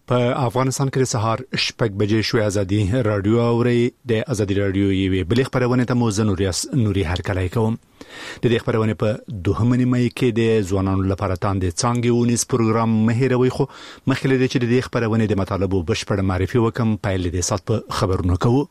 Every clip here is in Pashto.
په افغانستان کې سهار 6 بجې شوې ازادي رادیو اوري د ازادي رادیو یوې بل خبرونه ته موزن نوري هرکلای کوم د دې خبرونه په 2 مې کې د ځوانانو لپاره تاند څنګه ونیس پروګرام مهیروي خو مخکې د دې خبرونه د مطالبه بشپړ معرفي وکم پایل د سات په خبرونه کوو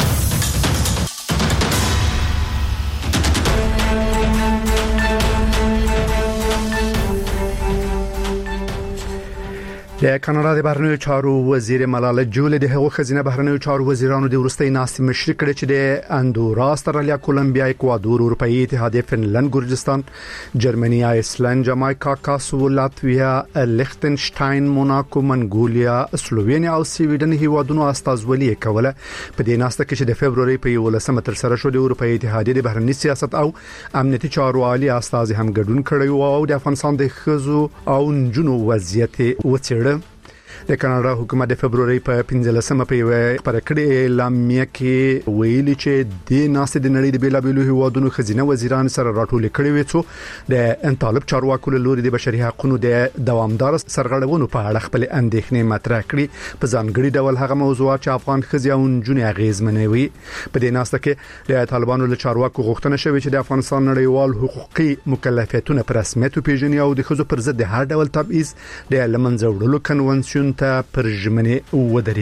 د کاناډا د بهرنیو چارو وزیر ملاله جولې د هغو خزینه بهرنیو چارو وزیرانو د ورستۍ ناستې مشري کړې چې د اندورا، استرالیا، کولمبیا، اکوادور، اروپאי اتحادیه، فنلند، ګورجستان، جرمني، آیسلند، جامایکا، کاسو، لاتویا، لیختنشتاین، موناکو، منګولیا، سلووینیا او سویډن هیوادونو استازولي کوله په دې ناسته کې چې د فبرवरी په 11 تر سره شو د اروپאי اتحادیه د بهرنی سیاست او امنیتي چارو عالی استاذ هم ګډون کړی او د افغانستان د خزو او نجونو وضعیت وڅېړه د کاناډا حکومت د فبرवरी په 15مه په خبرکړې اعلامیه کې ویلي چې د ناسې د نړۍ د بیلابېلو هیوادونو خزینه وزیران سره راټول کړي وي چې د طالب چارواکو له لوري د بشري حقوقو د دوامدار سرغړونو په اړه خپل اندېښنې مطرح کړي په ځانګړي ډول هغه موضوعات چې افغان خزیاون جونې اغیزمنوي په دې ناسته کې د طالبانو له چارواکو غوښتنه شوې چې د افغانستان نړیوال حقوقي مکلفیتونه په رسمیت پیژني او د خزو پر ضد د هر ډول تبعیض د لمنځه وړلو کنونسیون ته پر ژمنې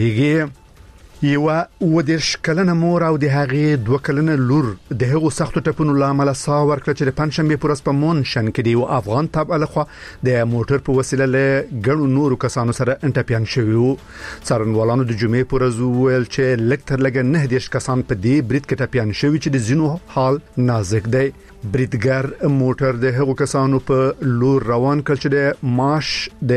ودرېږي یو ودرش کلنه مور او د هغې 2 کلنه لور د هغو سختو ټپونو لامل ساه ورکړه چې د پنځشنبه پر ورځ په مونشن کې دی او افغان تابع لخوا د موټر په وسیله له ګڼو نورو کسانو سره انټپیان شوی وو څارنوالانو د جمعې پر ورځ ویل چې لکټر لګ 9 کسان په دې برید کې ټپیان شوی چې د زینو حال نازک دی بریدګر موټر د هغو کسانو په لور روان کړ چې د معاش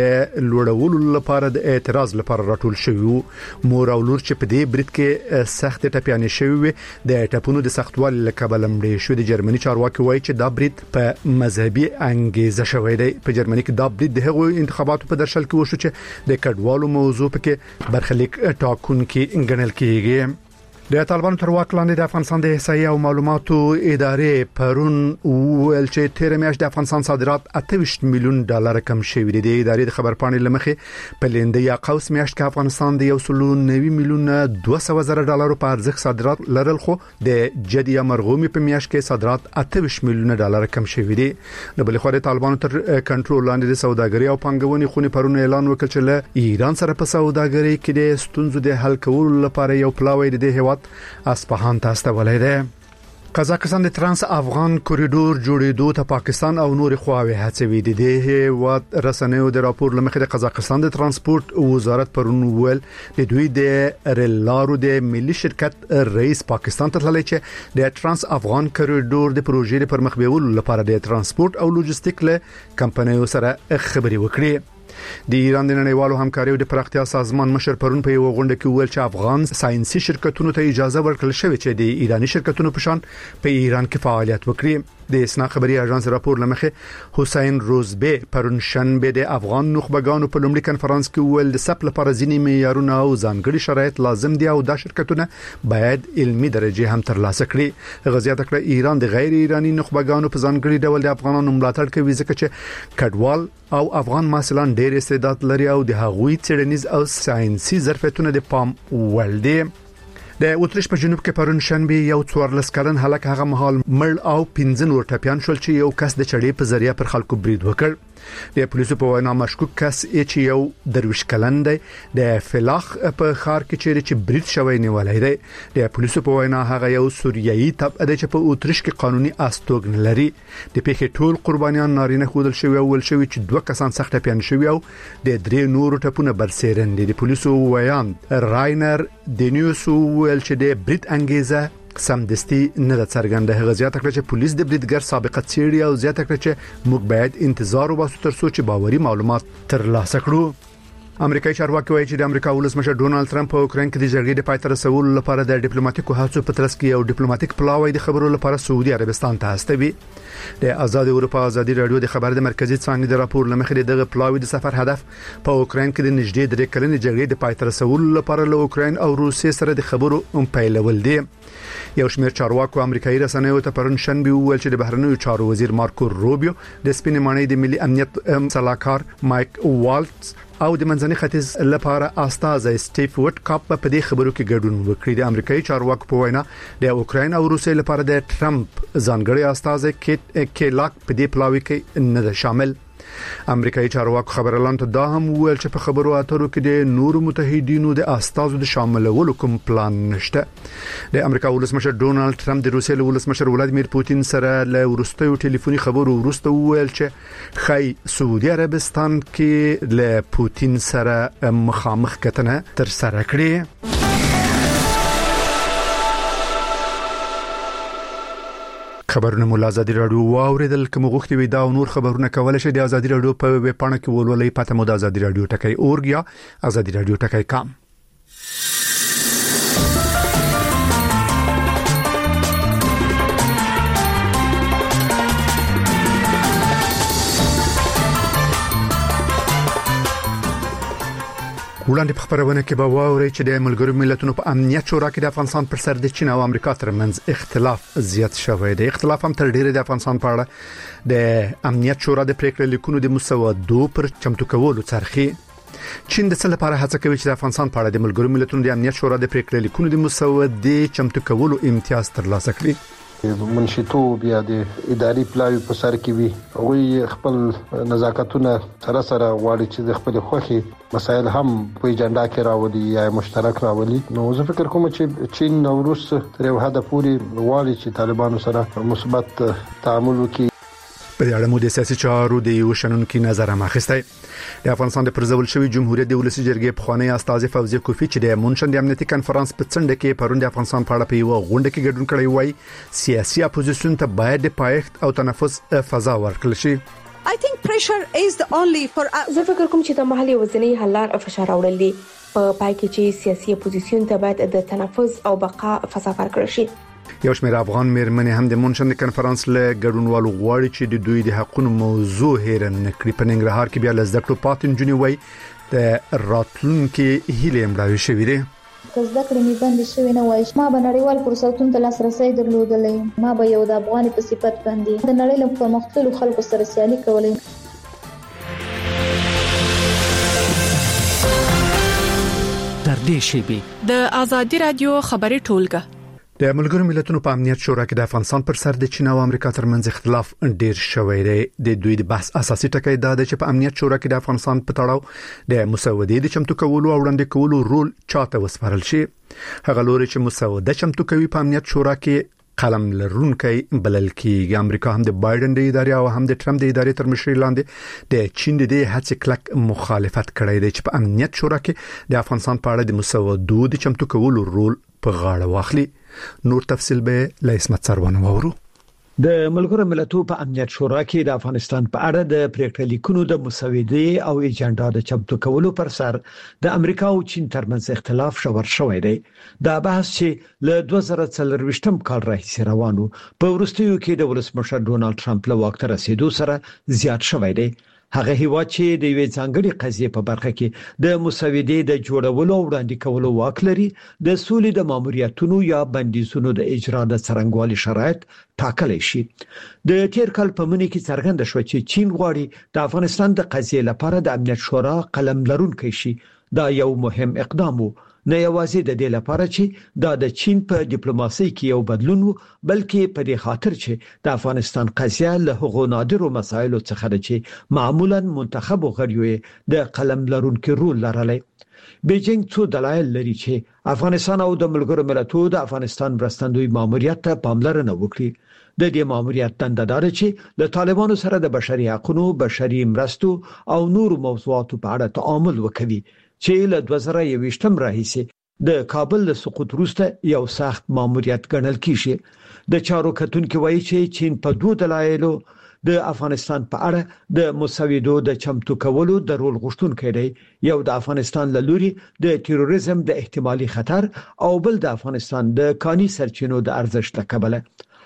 د لوړولو لپاره د اعتراض لپاره راټول شوی مور او لور چې په دې برید کې سخت ټپیانې شوی د ټپونو د سختوالي لکبل مړې شو د جرمني چارواکي وایي چې دا برید په مذهبي انګیزه شوی دی په جرمني کې دا برید د هغو انتخاباتو په درشل کې وشو چې د کډوالو موضوع کې برخلیک ټاکونکي ګڼل کیږي د طالبانو تر واک لاندې د افغانستان د احصایې او معلوماتو ادارې پرون ویل چې تیر میاشت د افغانستان صادرات 28 میلیون ډالر کم شوي دي د ادارې د خبرپاڼې لمخې په لیندې یا قوس میاشت کې افغانستان د 190 میلیون 200 زره ډالر په ارزښت صادرات لرل خو د جدي مرغومي په میاشت کې صادرات 28 میلیون ډالر کم شوي دي د بل خو د طالبانو تر کنټرول لاندې د سوداګرۍ او پانګونې خونې پرون اعلان وکړ چې له ایران سره په سوداګرۍ کې د ستونزو د حل کولو لپاره یو پلاوی د هیواد اصفهان ته استولای دی قزاقستان د ترانس افغان کوریډور جوړېدو ته پاکستان او نور خواوې هڅوي دي د هیواد رسنیو د راپور لمخې د قزاقستان د ترانسپورت وزارت پرون ویل د دوی د ریلارو د ملي شرکت رئیس پاکستان ته تللی چې د ترانس افغان کوریډور د پروژې پر مخ بیولو لپاره د ترانسپورت او لوجستیک له کمپنیو سره خبري وکړي د ایران د نړیوالو همکارۍ د پراختیا سازمان مشر پرون په یو غونډه کې ویل چې افغان ساينسي شرکتونو ته اجازه ورکړل شوې چې د ایرانی شرکتونو په شان په ایران کې فعالیت وکړي د اسنا خبري اژانس راپور لمخې حسین روزبه پرون شنبه د افغان نخبگانو په لومړي کانفرنس کې ویل د سپل لپاره ځینې معیارونه او ځانګړي شرایط لازم دي او دا شرکتونه باید علمي درجه هم ترلاسه کړي غزيات کړه ایران د غیر ایرانی نخبگانو په ځانګړي ډول د افغانانو ملاتړ کوي ځکه چې کډوال او افغان محصلان ډېر استعداد لري او د هغوی څېړنیز او ساينسي ظرفیتونه د پام وړ دي د اوتریش په جنوب کې پرون شنبه یو 14 کلن هلک هغه مهال مړ او 15 نور ټپیان شول چې یو کس د چړې په ذریعہ پر خلکو برید وکړ د پولیسو په وینا مشکوک کس چې یو درویش کلن دی د فلاخ په خار کې چې برید شوی نیولای دی د پولیسو په وینا هغه یو سوریایي تبع دی چې په اوتریش کې قانوني استوګن لري د پیښې ټول قربانیان نارینه خودل شوی او ول شوی چې 2 کسان سخت ټپیان شوی او د 3 نورو ټپونه برسېرن دي د پولیسو ویان راینر دینیوس ویل چې د برید انګیزه سمدستي نه د څرګنده غزيات کړ چې پولیس د بریدګر سابقه څېړي او زیاته کړ چې موږ باید انتظار وباسو تر څو چې باوري معلومات ترلاسه کړو امریکایي چارواکي وایي چې د امریکا ولسمشر ډونالد ټرمپ په اوکرين کې د جګړې د پای ته رسولو لپاره د ډیپلوماټیکو هڅو په ترڅ کې یو ډیپلوماټیک پلاوی د خبرو لپاره سعودي عربستان ته استوي د آزاد اروپا ازادي رادیو د خبر د مرکزی څنګه د راپور لمخې دغه پلاوی د سفر هدف په اوکرين کې د نږدې 3 کلنې جګړې د پای ته رسولو لپاره له اوکرين او روسیې سره د خبرو پیلول دي یو شمېر چارواکو امریکایي رسنیو ته پرون شنبه ویل چې د بهرنیو چارو وزیر مارکو روبیو د سپینې ماڼۍ د ملي امنیت صلاحکار مایک والټس او د منځني ختیځ لپاره استاذ سټیف وټکاپ په دې خبرو کې ګډون وکړي. د امریکایي چارواکو په وینا د اوکراین او روسیې لپاره د ټرمپ ځانګړي استاذ کېلاک په دې پلاوي کې نه شامل. امریکایي چارواکو خبرلاند دا هم ویل چې په خبرو اترو کې د نورو متحدینو د استازو د شاملولو کوم پلان نشته. د امریکا ولسمشر ډونالد ټرمپ د روسیې ولسمشر ولادیمیر پوتین سره له وروستیو ټلیفوني خبرو وروسته ویل چې خای سعودي عربستان کې له پوتین سره مخامخ کتنه تر سره کړې. خبرونه مولا آزادی رادیو واوریدل. کوم غوښتي وي دا نور خبرونه کولای شي د آزادی رادیو په ویب پاڼه کې ولولئ. پته مو د آزادی رادیو ټکی اورګ یا آزادی رادیو ټکی کام. وړاندې په خبرونه کې به واوري چې د ملګرو ملتونو په امنیت شورا کې د افغانستان پر سر د چین او امریکا ترمنځ اختلاف زیات شوی دی. اختلاف هم تر ډیره د افغانستان په اړه د امنیت شورا د پریکړې لیکونو د مسودو پر چمتو کولو څرخي. چین د څه لپاره هڅه کوي چې د افغانستان په اړه د ملګرو ملتونو د امنیت شورا د پریکړې لیکونو د مسودې چمتو کولو امتیاز ترلاسه کړي. منشتوب یا د اداري پلاوی په سر کې وي او خپل نزاکتونه سره غواړي چې د خپل خوخي مسایل هم په اجنډا کې راوړي یا مشترک راوړي. نو زه فکر کوم چې چین او روس تر یو حد پورې غواړي چې طالبانو سره مثبت تعامل وکړي. په دې اړه مو د سیاسي چارو د یو شنونکو نظر ماخسته. د افغانستان د پرځول شوی جمهوریت د ولسی جرګې پخوانی استاد فوزي کوفی چې د مونشن د امنیتي کانفرنس په څنډه کې پروند د افغانستان په اړه په یو غونډه کې ګډون کړی وای سیاسي اپوزیشن ته باید د پایښت او تنفس فضا ورکړل شي. I think pressure is the only for زه فکر کوم چې د محلي وزنی حل لار فشار راوړل دي په پای کې چې سیاسي اپوزیشن ته باید د تنفس او بقا فضا ورکړل شي. یو شمېر افغان مېرمنې هم د مونشن د کانفرنس له ګډونوالو غواړي چې د دوی د حقوقو موضوع هېر نه کړي. په ننګرهار کې بیا لزده کړو پاتین جونی وای د راتلونکو هیله مړاوي شوې دي. زده کړې مې بند شوې نه وای. ما به نړیوال فرصتونو ته لاسرسي درلودلې. ما به یو د افغاني په صفت باندې د نړۍ له پرمختللو خلکو سره سیالي کولې. تر دې شی د آزادی رادیو خبري ټولګه د ملګرو ملتونو په امنیت شورا کې د افغانستان پر سر د چین او امریکا ترمنځ اختلاف ډیر شوی دی. د دوی د بحث اساسي ټکی دا دی چې په امنیت شورا کې د افغانستان په تړاو د مسودې د چمتو کولو او وړاندې کولو رول چاته وسپارل شي. هغه لوري چې مسوده چمتو کوي په امنیت شورا کې قلم لرونکي بلل کېږي. امریکا هم د بایدن د ادارې او هم د ټرمپ د ادارې تر مشرۍ لاندې د چین د هڅې کلک مخالفت کړی دی چې په امنیت شورا کې د افغانستان په اړه د مسودو د چمتو کولو رول په غاړه واخلي. نور تفصیل به له اسمت سروانه وورو. د ملګرو ملتونو په امنیت شورا کې د افغانستان په اړه د پریکړې لیکونو د مسودې او ایجنډا د چمتو کولو پر سر د امریکا او چین ترمنځ اختلاف شوی دی. دا بحث چې له 2024م کال راهیسې روانو په وروستیو کې د ولسمشر ډونالد ټرمپ له واک ته رسیدو سره زیات شوی دی. هغه هیواد چې د یوې ځانګړي قضیې په برخه کې د مسودې د جوړولو او وړاندې کولو واک لري د سولې د ماموریتونو یا بندیزونو د اجرا د څرنګوالي شرایط ټاکلی شي. د تیر کال په منځ کې څرګنده شو چې چین غواړي د افغانستان د قضیې لپاره د امنیت شورا قلم لرونکي شي. دا یو مهم اقدام وو نه یوازې د دې لپاره چې دا د چین په ډیپلوماسي کې یو بدلون وو بلکې په دې خاطر چې د افغانستان قضیه له هغو نادرو مسایلو څخه ده چې معمولا منتخب غړیو د قلم لرونکي رول لرلی. بیجینګ څو دلایل لري چې افغانستان او د ملګرو ملتونو د افغانستان مرستندوی ماموریت ته پاملرنه وکړي. د دې ماموریت دنده دا ده چې له طالبانو سره د بشري حقوقو، بشري مرستو او نورو موضوعاتو په اړه تعامل وکړي چې له 2021م راهیسې د کابل له سقوط وروسته یو سخت ماموریت ګڼل کیږي. د چارو کتونکو وایي چې چین په دوه دلایلو د افغانستان په اړه د مسودو د چمتو کولو د رول غوښتونکي دی. یو د افغانستان له لوري د تروریزم د احتمالي خطر او بل د افغانستان د کاني سرچینو د ارزښت له کبله.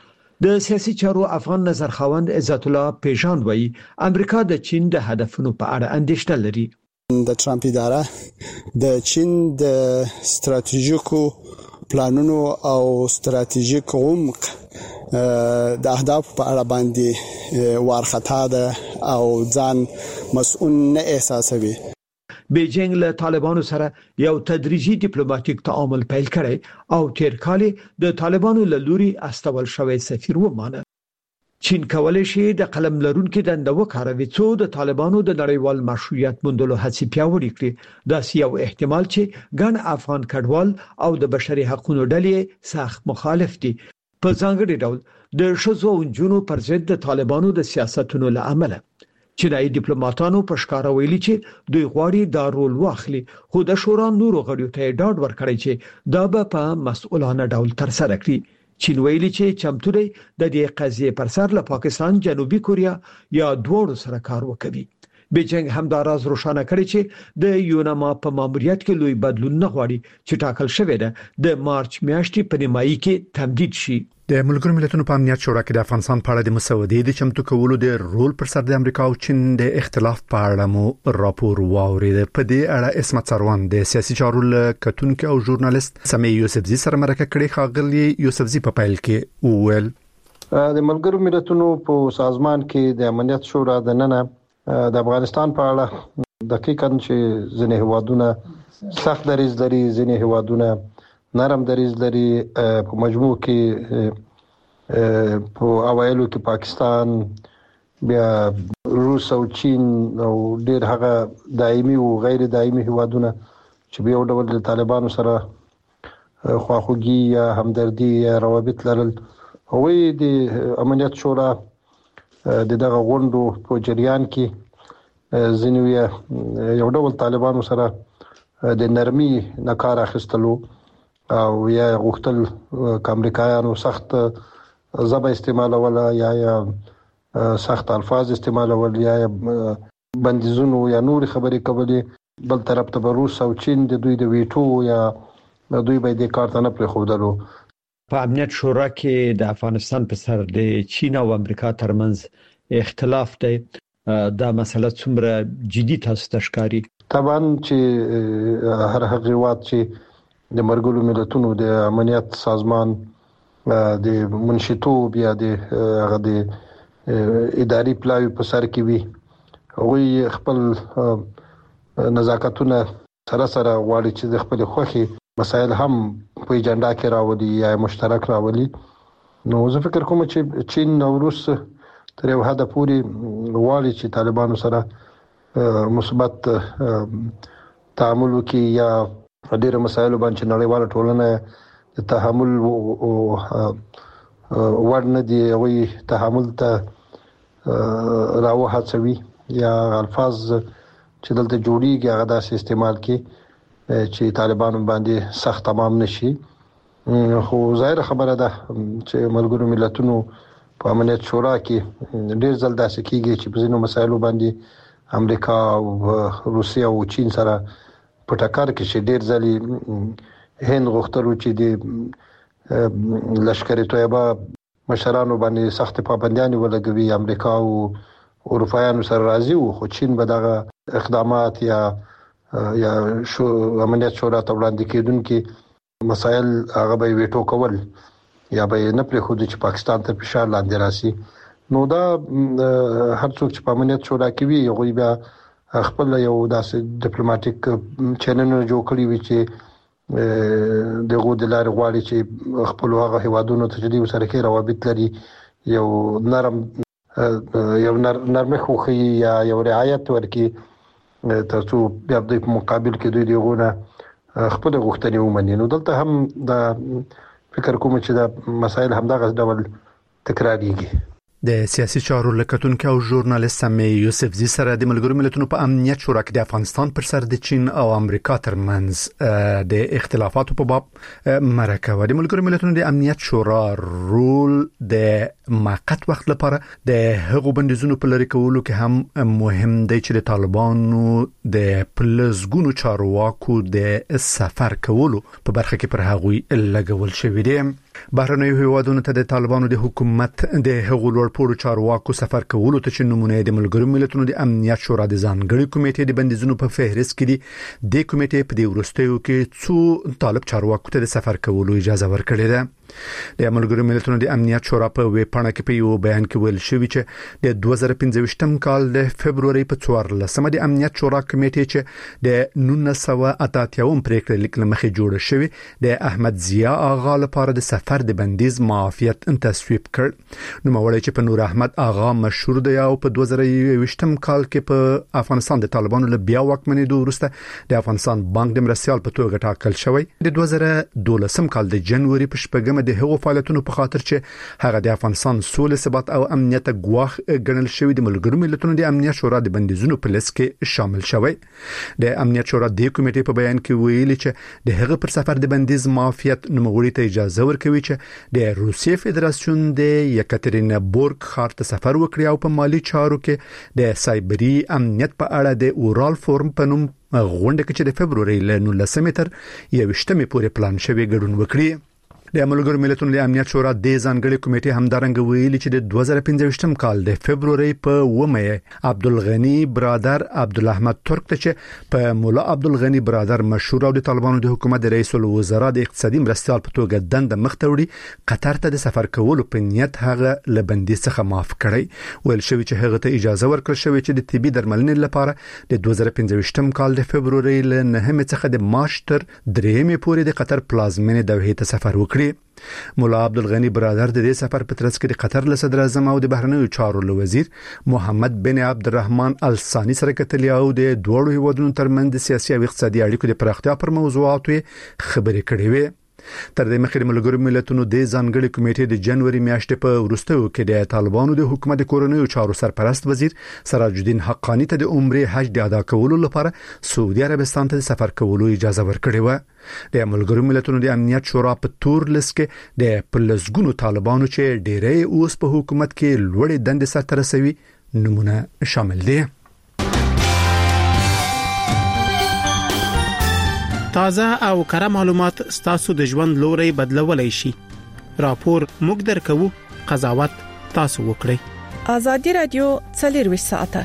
د سیاسي چارو افغان نظر خوند عزت الله پیژان وایي امریکا د چین د هدفونو په اړه اندېښنه لري. د ټرمپ اداره د چین د ستراتیژیکو پلانونو او ستراتیژیک عمق د اهداف په اړه باندې وارخطا ده او ځان مسؤل نه احساسوي. بیجینګ له طالبانو سره یو تدریجي ډیپلوماټیک تعامل پیل کړي او تیر کال د طالبانو له لوري استول شوی سفیر ومانه. چین کولای شي د قلم لرونکو دنده وکاروي څو د طالبانو د نړیوال مشروعیت موندلو هڅې پیاوړې کړي. دا یو احتمال چې ګڼ افغان کډوال او د بشري حقوقو ډلې سخت مخالف دي. په ځانګړي ډول د شذو او جنونو پر ضد د طالبانو د سیاستونو له امله چینایي ډیپلوماټانو په ښکارا ویلي چې دوی غواړي دا رول واخلي، خو د شورا نورو غړیو ته ډاډ ورکړي چې دا به په مسؤلانه ډول ترسره کړي. چین ویلي چې چمتو دی د دې قضیې پر سر له پاکستان، جنوبي کوریا یا دوړو سره کار وکړي. بیجینګ هم دا راز روښانه کړی چې د یوناما په ماموریت کې لوی بدلون نه غواړي چې ټاکل شوی دی د مارچ میاشتې په نیمایي کې تمدید شي. د ملګرو ملتونو په امنیت شورا کې د افغانستان په اړه د مسودې د چمتو کولو د رول پر سر د امریکا او چین د اختلاف په اړه مو راپور واورید. په دې اړه اسمت سروان د سیاسي چارو کتونکو او ژورنالیست سمیع یوسفزي سره مرکه کړې. خاغلی یوسفزي په پیل کې وویل د ملګرو ملتونو په سازمان کې د امنیت شورا د نننه د افغانستان په اړه دقیقاً چې ځینې هوادونه سخت دریځ لري، ځینې هوادونه نرم دریځ لري. په مجموع کې په اوایلو کې پاکستان، بیا روس او چین او ډېر هغه دایمي او غیر دایمي هوادونه چې به یو ډول د طالبانو سره خواخوږي یا همدردي یا روابط لرل، هغوی د امنیت شورا د دغه غونډو په جریان کې ځینې یو ډول طالبانو سره د نرمي نه کار اخیستلو او یا غوښتل چې امریکایانو سخت ژبه استعمالوله یا سخت الفاظ استعمالول یا بندیزونو یا نور خبرې کولې. بل طرف ته روس او چین د دوی د ویټو یا دوی به د کار ته نه پرېښودلو. په امنیت شورا کې د افغانستان په سر د چین او امریکا ترمنځ اختلاف دی. دا مسله څومره جدي تاسو ته ښکاري؟ طبعا چې هر هغه وخت چې د ملګرو ملتونو د امنیت سازمان د منشطوب یا د اداري پلاوی په سر کې وي، هغوی خپل نزاکتونه سره غواړي چې د خپل خوخي مسایل هم په ایجنډا کې راوړي یا مشترک راوړي. نو زه فکر کوم چې چین او روس تر یو حد پورې غواړي چې طالبانو سره مثبت تعامل وکړي یا ډېر مسایل باندې نړیواله ټولنه د تحمل وړ نه دی، وي تحمل ته راوهڅوي یا الفاظ چې دلته جوړیږي هغه داسې استعمال کړي چې طالبانو باندې سخت تمام نشي. خو ظاهر خبره ده چې ملګرو ملتونو په امنیت شورا کې ډېر ځل داسې کیږي چې په ځینو مسایلو باندې امریکا او روسیا او چین سره په ټکر کې شي. ډېر ځلې هند غوښتلو چې د لشکر طیبه مشرانو باندې سخت پابندیان ولګوي، امریکا او اروپایانو سره راضي وو، خو چین به دغه اقدامات یا امنیت شورا ته وړاندې کېدونکي مسایل هغه به ویټو کول یا به نه پرېښودي چې پاکستان ته فشار لاندې راسي. نو دا هر څوک چې په امنیت شورا کې وي هغوی بیا خپل یو داسې ډیپلوماټیک چینلونه جوړ کړي وي چې دغه د لارې غواړي چې خپل هغه هیوادونو ته چې دوی سره کې روابط لري یو نرمه خوخي یا یو رعایت ورکړي ترڅو بیا د مقابل کې دوی دغه خپل غوښتنې ومني. نو دلته هم دا فکر کوم چې دا مسایل هم دغه ډول تکرارېږي. د سیاسي چارو لکتونکو او ژورنالیست سمیع یوسفزي سره د ملګرو ملتونو په امنیت شورا کې د افغانستان پر سر د چین او امریکا ترمنځ د اختلافاتو په باب مرکه و. د ملګرو ملتونو د امنیت شورا رول د موقت وخت لپاره د هغو بندیزونو په لري کولو کې هم مهم دی چې د طالبانو د پلزګونو چارواکو د سفر کولو په برخه کې پر هغوی لګول شوی دی. بهرنیو هیوادونو ته د طالبانو د حکومت د هغو لوړپوړو چارواکو سفر کولو ته چې نمونه د ملګرو ملتونو د امنیت شورا د ځانګړي کمیټې د بندیزونو په فهرست کې دي. د کمیټې په دې وروستیو کې څو طالب چارواکو ته د سفر کولو اجازه ورکړې ده. د ملګرو ملتونو د امنیت شورا په ویبپاڼه کې په یو بیان کې ویل شوی چې د 2015م کال د فبرवरी په 14 د امنیت شورا کمیټې چې د 1988 پریکړه لیک لمخې جوړه شوی د احمد ضیا آغا لپاره د سفر د بندیز معافیت تصویب کړ. نو مولوی چې په نور احمد آغا مشهور دی او په 2020م کال کې په افغانستان د طالبانو له بیا واکمنېدو وروسته د افغانستان بانک د مرستيال په توګه ټاکل شوی. د 2012م کال د جنوري په شپږمه د هغو فعالیتونو په خاطر چې هغه د افغانستان سولې ثبات او امنیت ګواښ ګڼل شوی د ملګرو ملتونو د امنیت شورا د بندیزونو په لیست کې شامل شوی. د امنیت شورا د کمیټې په بیان کې ویلي چې د هغه پر سفر د بندیز معافیت نوموړي ته اجازه ورکوي چې د روسیې فدراسیون د یکاترینبورګ ښار ته سفر وکړي او په مالی چارو کې د سایبری امنیت په اړه د اورال فورم په نوم غونډه کې چې د فبرवरी له 19 تر 21 پورې پلان شوی ګډون وکړي. د ملګرو ملتونو د امنیت شورا د ځانګړي کمیټې همدارنګ ویلي چې د 2015م کال د فبرवरी په 9 عبدالغنی برادر عبدالاحمد ترک ته چې په مولا عبدالغنی برادر مشهور او د طالبانو د حکومت د رئیس الوزرا د اقتصادي مرستيال په توګه دند مختوړي قطر ته د سفر کولو په نیت هغه لبندي څخه معاف کړی. ویل شوی چې هغه ته اجازه ورکړل شوې چې د طبي درملنې لپاره د 2015م کال د فبرवरी له 9 څخه د مارچ تر 3 پورې د قطر پلازمینې دوحې ته سفر وکړي. مولا عبدالغنی برادر د دې سفر په ترڅ کې د قطر له صدر اعظم او د بهرنیو چارو وزیر محمد بن عبدالرحمن الثانی سره کتلي او د دوړو هیوادونو ترمنځ سیاسي او اقتصادي اړیکو د پراختیا پر موضوعاتو خبرې کړې وې. تر دې مخکې ملګرو ملتونو د ځانګړي کمیټې د جنوري میاشتې په وروستیو کې د طالبانو د حکومت کورنیو چارو سرپرست وزیر سراج الدین حقانی ته د عمره حج د ادا کولو لپاره سعودي عربستان ته سفر کولو اجازه ورکړې و. د ملګرو ملتونو د امنیت شورا په تور لیست کې د پلسګونو طالبانو چې ډېرې اوس په حکومت کې لوړې دندې سره رسوي نمونه شامل دي. تازه او کره معلومات ستاسو د ژوند لوري بدلولای شي. راپور موږ درکو، قضاوت تاسو وکړئ. ازادي رادیو 24 ساعته.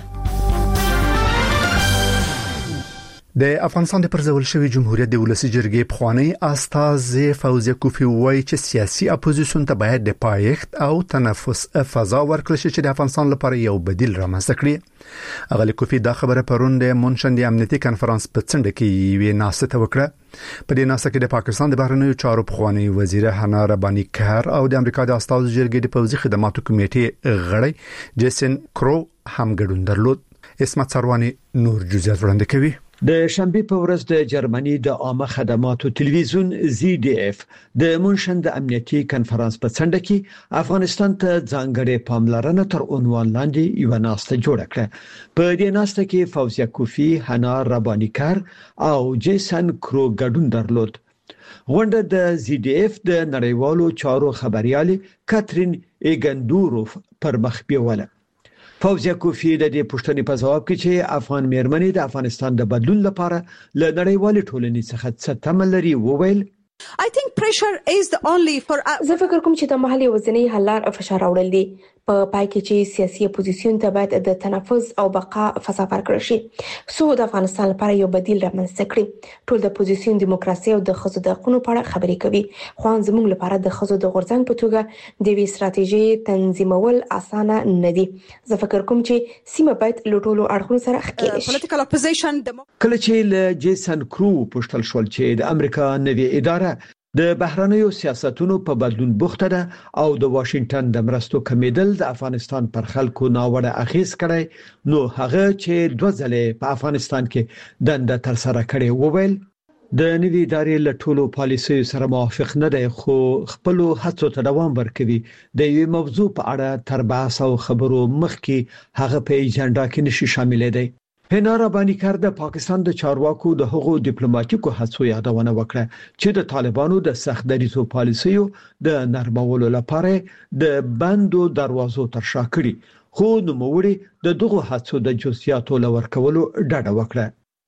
د افغانستان د پرځول شوی جمهوریت د ولسی جرګې پخوانی استاذ فوزیه کوفی وایي چې سیاسي اپوزیشن ته باید د پایښت او تنفس فضا ورکړل شي چې د افغانستان لپاره یو بدیل رامنځته کړي. اغلی کوفی دا خبره پرون د مونشن د امنیتي کانفرنس په څنډه کې وی ناسته وکړه. په دې ناسته کې د پاکستان د بهرنیو چارو پخوانی وزیر حنا ربانی کار او د امریکا د استاذ جرګې د پوځي خدماتو کمیټې غړی جیسن کرو هم ګډون درلود. اسمت سروانی نور جزئیات وړاندې کوي. د شنبه په ورځ د جرمني د عامه خدماتو تلویزیون ZDF د مونشن د امنیتي کانفرنس په څنډه کې افغانستان ته ځانګړې پاملرنه تر عنوان لاندې یو ناسته جوړه کړه. په دې ناسته کې فوزیه کوفی، حنا ربانی کار او جیسن کرو ګډون درلود. غونډه د ZDF د نړیوالو چارو خبريالي کاترین ایګندوروف پر مخ بیوله. فوزیه کوفی د دې پوښتنې په ځواب کې چې افغان میرمنې د افغانستان د بدلون لپاره له نړیوال ټولنې څخه څه تمه لري وویل. I think pressure is the only for زه فکر کوم چې د محلي وزنی حل لار فشار راوړل دي. په پای کې چې سیاسي اپوزیسیون ته باید د تنفس او بقا فضا ورکړل شي سو د افغانستان لپاره یو بدیل رامنځته کړي. ټول د اپوزیسیون دیموکراسي او د خزو د حقوقو په اړه خبرې کوي. خو زموږ لپاره د خزو د غورځنګ په توګه د وی ستراتیژي تنظیمول اسانه نه دي. زه فکر کوم چې سیمه باید لټولو اړخونو سره ښکېل شي. political opposition کله چې له جیسن کرو پوښتل شول چې د امریکا نوې اداره د بهرنیو سیاستونو په بدلون بوخته ده او د واشنگټن د مرستو کمیدل د افغانستان پر خلکو ناوړه اخیس کړي نو هغه چې دوه ځله په افغانستان کې دنده تر سره کړي وویل د نوې ادارې له ټولو پالیسیو سره موافق نه دی خو خپل هڅو ته دوام ورکوي. د یوې موضوع په اړه تر بحث او خبرو مخکې هغه په ایجنډا کې نشي شامل دی. حنا ربانی کار د پاکستان د چارواکو د هغو ډیپلوماټیکو هڅو یادونه وکړه چې د طالبانو د سخت دریزو پالیسیو د نرمولو لپاره د بندو دروازو تر شا کړي خو نوموړي د دغه هڅو د جزئیاتو لور کولو ډاډ وکړه.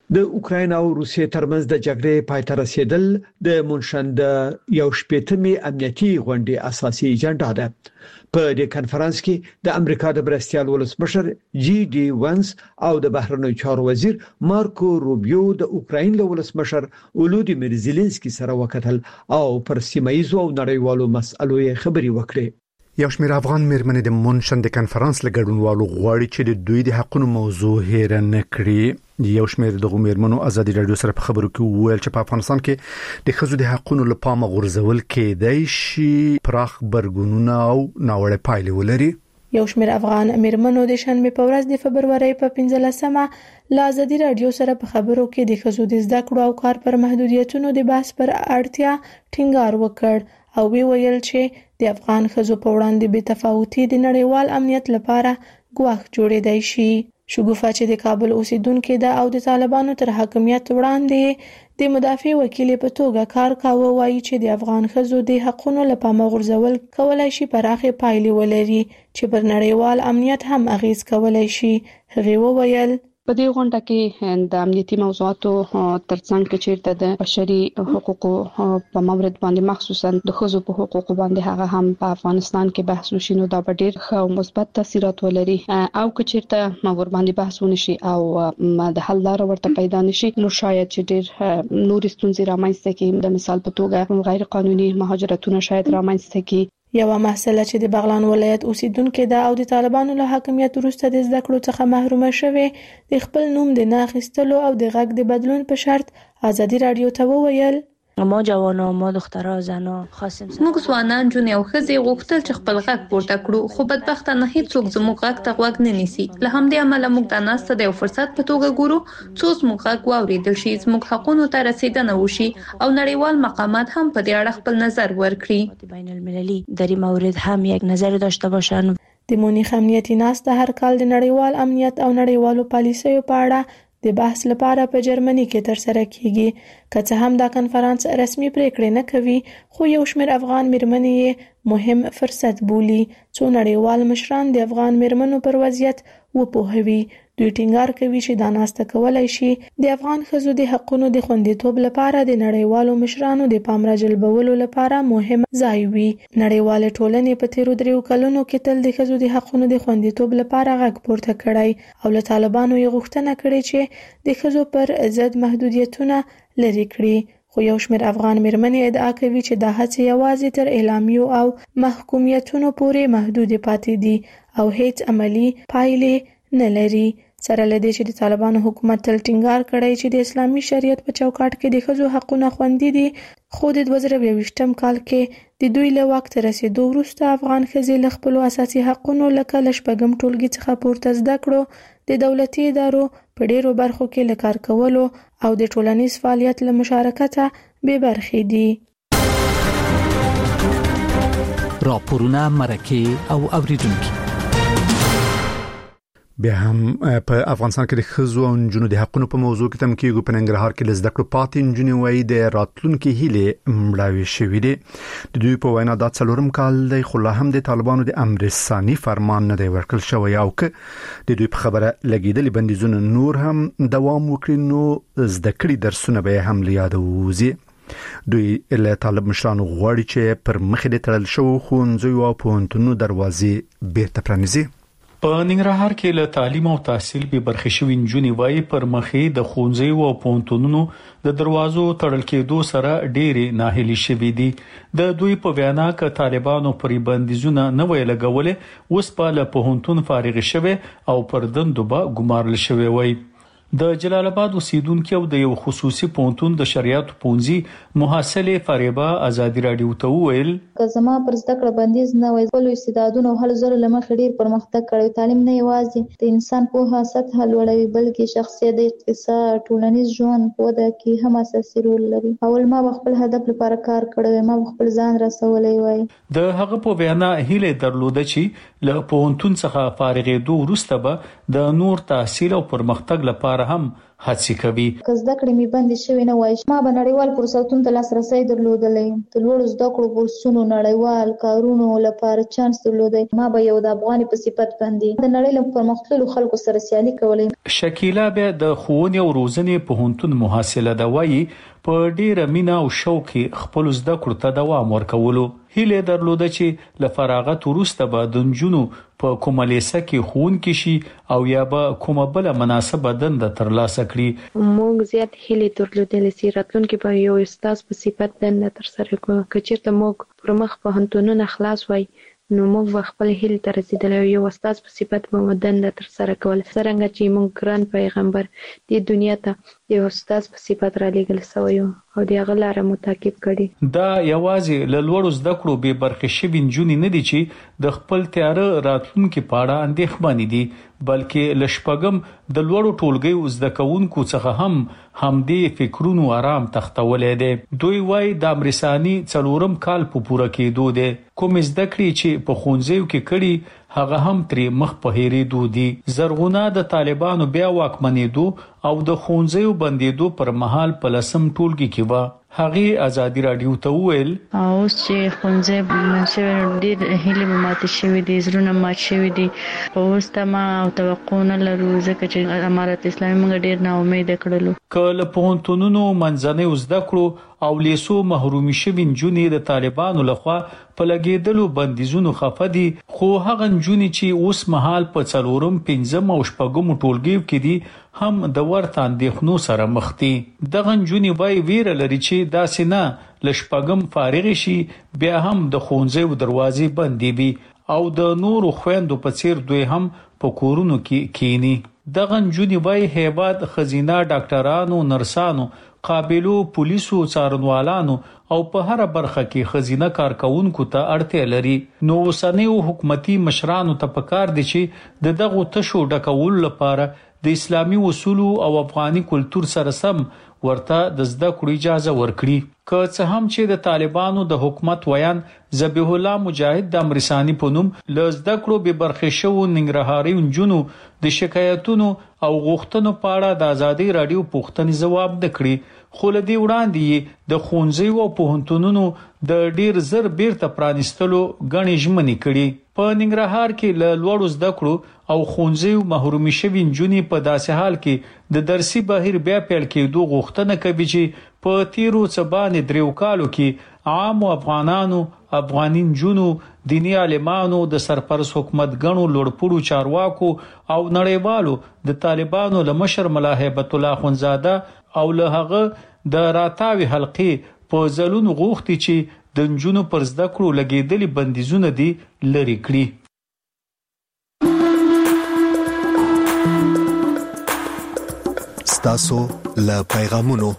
د اوکراین او روسیې ترمنځ د جګړې پای ته رسیدل د منشند یو شپېتمې امنیتي غونډې اساسي اجنډا ده. په دې کانفرنس کې د امریکا د برستیال ولسمشر جی ډي وانس او د بهرنیو چارو وزیر مارکو روبیو د اوکراین له ولسمشر ولودیمیر زيلنسکي سره وکتل او پر سیمه ییزو او نړیوالو مسایلو خبري وکړي. یو شمېر افغان مېرمنې د مونشن د کانفرنس لګډونوالو غواړي چې د دوی د حقوقو موضوع هېر نه کړي. یو شمېر د غومېرمنو ازادي رادیو سره په خبرو کې ویل چې په افغانستان کې د ښځو د حقوقو لپاره غورځول کېدای شي پراخ برګونونه او ناوړه پایلې ولري. یو شمېر افغان مېرمنو د شنبه په ورځ د فبرवरी په 15مه له ازادي رادیو سره په خبرو کې د ښځو د زده کړو او کار پر محدودیتونو د بحث پر اړتیا ټینګار وکړ او ویل چې د افغان ښځو په وړاندې بې تفاوتي د نړیوال امنیت لپاره ګواښ جوړېدای شي. شګوفه چې د کابل اوسیدونکو ده او د طالبانو تر حاکمیت وړاندې د مدافع وکیل په توګه کار کاوه وایي چې د افغان ښځو د حقوقو لپاره غورځول کولای شي پراخه پایلې ولري چې پر نړیوال امنیت هم اغیز کولای شي. هغه وویل په دې غونډه کې د امنیتي موضوعاتو ترڅنګ کې چیرته د بشري حقوقو په مورد باندې مخصوصا د ښځو په حقوقو باندې هغه هم په افغانستان کې بحث وشي نو دا ډېر ښه او مثبت تاثیرات ولري او که چیرته مور باندې بحث ونشي او د حل لار ورته پیدا نشي نو شاید چې ډېر نور ستونزې رامنځته کړي. د مثال په توګه غیر قانوني مهاجرتونه شاید رامنځته کړي. یو محصله چې د بغلان ولایت اوسیدونکو ده او د طالبانو له حاکمیت وروسته د زده کړو څخه محرومه شوه د خپل نوم د نه اخیستلو او د غږ د بدلون په شرط ازادي رادیو ته وویل ما جوانا ما دخترها زنا خواستیم موږ ځوانان جون یو خزي غوښتل چې خپل غږ پورته کړو خو بدبختانه هیڅوک زموږ غږ ته غوږ نه نیسي. له همدې امله موږ د ناسته د فرصت په توګه ګورو څو زموږ غږ واوریدل شي زموږ حقوقو ته رسیدنه وشي او نړیوال مقامات هم په دې اړه خپل نظر ورکړي. بین المللی در این مورد هم یک نظر داشته باشند. د مونیخ امنیتي ناسته هر کال د نړیوال امنیت او نړیوالو پالیسیو په اړه د بحث لپاره په جرمني کې ترسره کیږي. که څه هم دا کنفرانس رسمي پریکړې نه کوي خو یو شمېر افغان مېرمنې مهم فرصت بولي څو نړیوال مشران د افغان مېرمنو پر وضعیت وپوهوي. دوی ټینګار کوي چې دا ناسته کولای شي د افغان ښځو د حقوقو د خوندیتوب لپاره د نړیوالو مشرانو د پام راجلبولو لپاره مهم ځای وي. نړیوال ټولنې په تیرو 3 کلونو کې تل د ښځو د حقوقو د خوندیتوب لپاره غږ پورته کړی او له طالبانو یې غوښتنه کړې چې د ښځو پر ضد محدودیتونه لري کړي. خو یو شمېر افغان مېرمنې ادعا کوي چې دا هڅې یوازې تر اعلامیو او محکومیتونو پورې محدود پاتې دي او هیڅ عملی پایلې نه لري. سره لدې چې د طالبانو حکومت تل ټینګار کړی چې د اسلامي شریعت په چوکاټ کې د ښځو حقوقونه خوندي دي خو د 2022م کال کې د دوی له واک ته رسیدو وروسته افغان ښځې له خپلو اساسي حقوقو لکه له شپږم ټولګي څخه پورته زده کړو د دولتي ادارو په ډیرو برخو کې له کار کولو او د ټولنیز فعالیت له مشارکت بې برخې دي. راپورونه مرکه او اوریدونکو بیا هم په افغانستان کې د ښځو او نجونو د حقوقو په موضوع کې تم کېږي. په ننګرهار کې لزده کړو پاتې نجونې وایي د راتلونکو هیلې مړاوي شوې دي. د دوی په وینا دا څلورم کال دی خو لا هم د طالبانو د امر ثاني فرمان نه دی ورکړل شوی او که د دوی په خبره لګیدلې بندیزونه نور هم دوام وکړي نو زده کړې درسونه به هم لیاد ووزي. دوی له طالب مشرانو غواړي چې پر مخ د تړل شو ښوونځیو او پوهنتونونو دروازې بیرته پرانیزي. په ننګرهار کې له تعلیم او تحصیل به برخې شوې نجونې وایي پر مخې د ښوونځیو او پوهنتونونو د دروازو تړل کېدو سره ډېرې ناهیلي شوې دي. د دوی په وینا کې طالبانو پرې بندیزونه نه وی لګولې اوس په له پوهنتون فارغ شوه او پر دندو به ګمارل شوی وای. د جلال آباد اوسیدونکو او د یو خصوصي پوهنتون د شریعت پونځي محصله فریبا ازادي رادیو ته ویل که زما پر زده کړه بندیز نه وای خپل استعدادونه او هل زر لمخ ډیر پرمختګ کړی. تعلیم نه یوازې د انسان په سطح لوړوي بلکې شخصیت د اقتصاد ټولنیز ژوند په وده کې هم اساسي رول لري. اول ما خپل هدف لپاره کار کړی ما خپل ځان رسولای وای. د هغه په وینا هیله درلوده چې له پوهنتون څخه فارغېدو وروسته به د نور تحصیل او پرمختګ لپاره هم هڅه کوي. زده کړې می بندي شوی نه وای ما به نړیوال فرصتونو ته لاسرسي درلودلې د لوړ زده کړو بورسونو نړیوال کارونو لپاره چانس درلودې ما به یو د افغاني په صفت باندې د نړۍ له پرمختللو خلکو سره سیالي کولې. شکیلا به د ښوونې او روزنې په هنتون محصله ده وایي په ډیره مینا او شوق خپل زده کړو ته دوام ورکولو. هیله درلوده چې له فراغت وروسته به د نجونو په کومه لیسه کې ښوونکي شي او یا به کومه بل مناسبه دنده ترلاسه کړي. موږ زیات هیله درلودلې چې راتلونکي به یو استاد په صفت دنده ترسره کړو. که چېرته موږ پر مخ په هنتونونه خلاص وای نو موږ به خپل هیله ته رسیدلې یو استاد په صفت به دنده ترسره کول. څنګه چې موږ ګران پیغمبر د دنیا ته یو استاد په صفت را لېږل شوی او د هغه لاره متعقب کړي. دا یوازې له لوړو زده کړو به برخې شوي نجونې نه دي چې د خپل تیاره راتلونکي په اړه اندېښمنې دي بلکې لشپګم د لوړو ټولګیو زده کوونکو څخه هم دې فکرونو آرام تختولې دي. دوی وای د امرسانی څلورم کال په پوره کېدو دي. کوم زده کړې چې په ښوونځیو کې کړي هغه هم ترې مخ په هېرېدو دي. زرغونه د طالبانو بیا واکمنېدو او د ښوونځیو بندېدو پر مهال په لسم ټولګي کې و. هغه ازادي رادیو ته وویل اوس چې ښوونځي منشور ډېر هیله ماته شوې دي زړونه مات شوې دي اوس ته ما او توقع نه لرو ځکه چې امارت اسلامي موږ ډېر نا امید کړلو. کله پوهنتونونو منځنۍ زده کړو او لیسو محرومي شوي نجونې د طالبانو لخوا په لګېدلو بندیزونو خفه دي خو هغه نجونې چې اوس مهال په څلورم پنځم او شپږم ټولګیو کې دي هم د ورته اندېښنو سره مخ دي. دغه نجونې وایي ویره لري چې داسې نه له شپږم فارغ شي بیا هم د ښوونځیو دروازې بندې وي او د نورو خویندو په څیر دوی هم په کورونو کې کینی. دغه نجونې وایي هیواد خزینه ډاکټرانو نرسانو قابلو پولیسو څارنوالانو او په هر برخه کې خزینه کارکونکو ته اړتیا لري. نو اوسنیو حکومتي مشرانو ته پکار دي چې د دغه تشو ډکول لپاره د اسلامي اصول او افغاني کلچر سره سم ورته د زده کړو اجازه ورکړي. که څه هم چې د طالبانو د حکومت ویان ذبیح الله مجاهد د امرسانی په نوم ل زده کړو به برخې شو ننګرهاري نجونو د شکایتونو او غوښتنو په اړه د ازادي رادیو پوښتنې جواب دکړي. خو له دې وړاندې د ښوونځیو او پوهنتونونو د ډیر زر بیرته پرانیستلو غني ژمنې کړي. په ننګرهار کې له لوړو زده کړو او ښوونځیو محرومي شوي نجونې په داسې حال کې د درسي بهیر بیا پیل کېدو غوښتنه کوي چې په تیرو څبانې دریو کالو کې عام افغانانو افغاني نجونو دینی عالمانو د سرپرست حکومت غنو لوړپوړو چارواکو او نړیوالو د طالبانو له مشر ملا هیبت الله خونزاده او له هغه د راتاوي حلقې په ځلونو غوښتي چې د نجونو پر زده کړو لګېدلي بندیزونه دي لري کړي. ستاسو له پیغامونو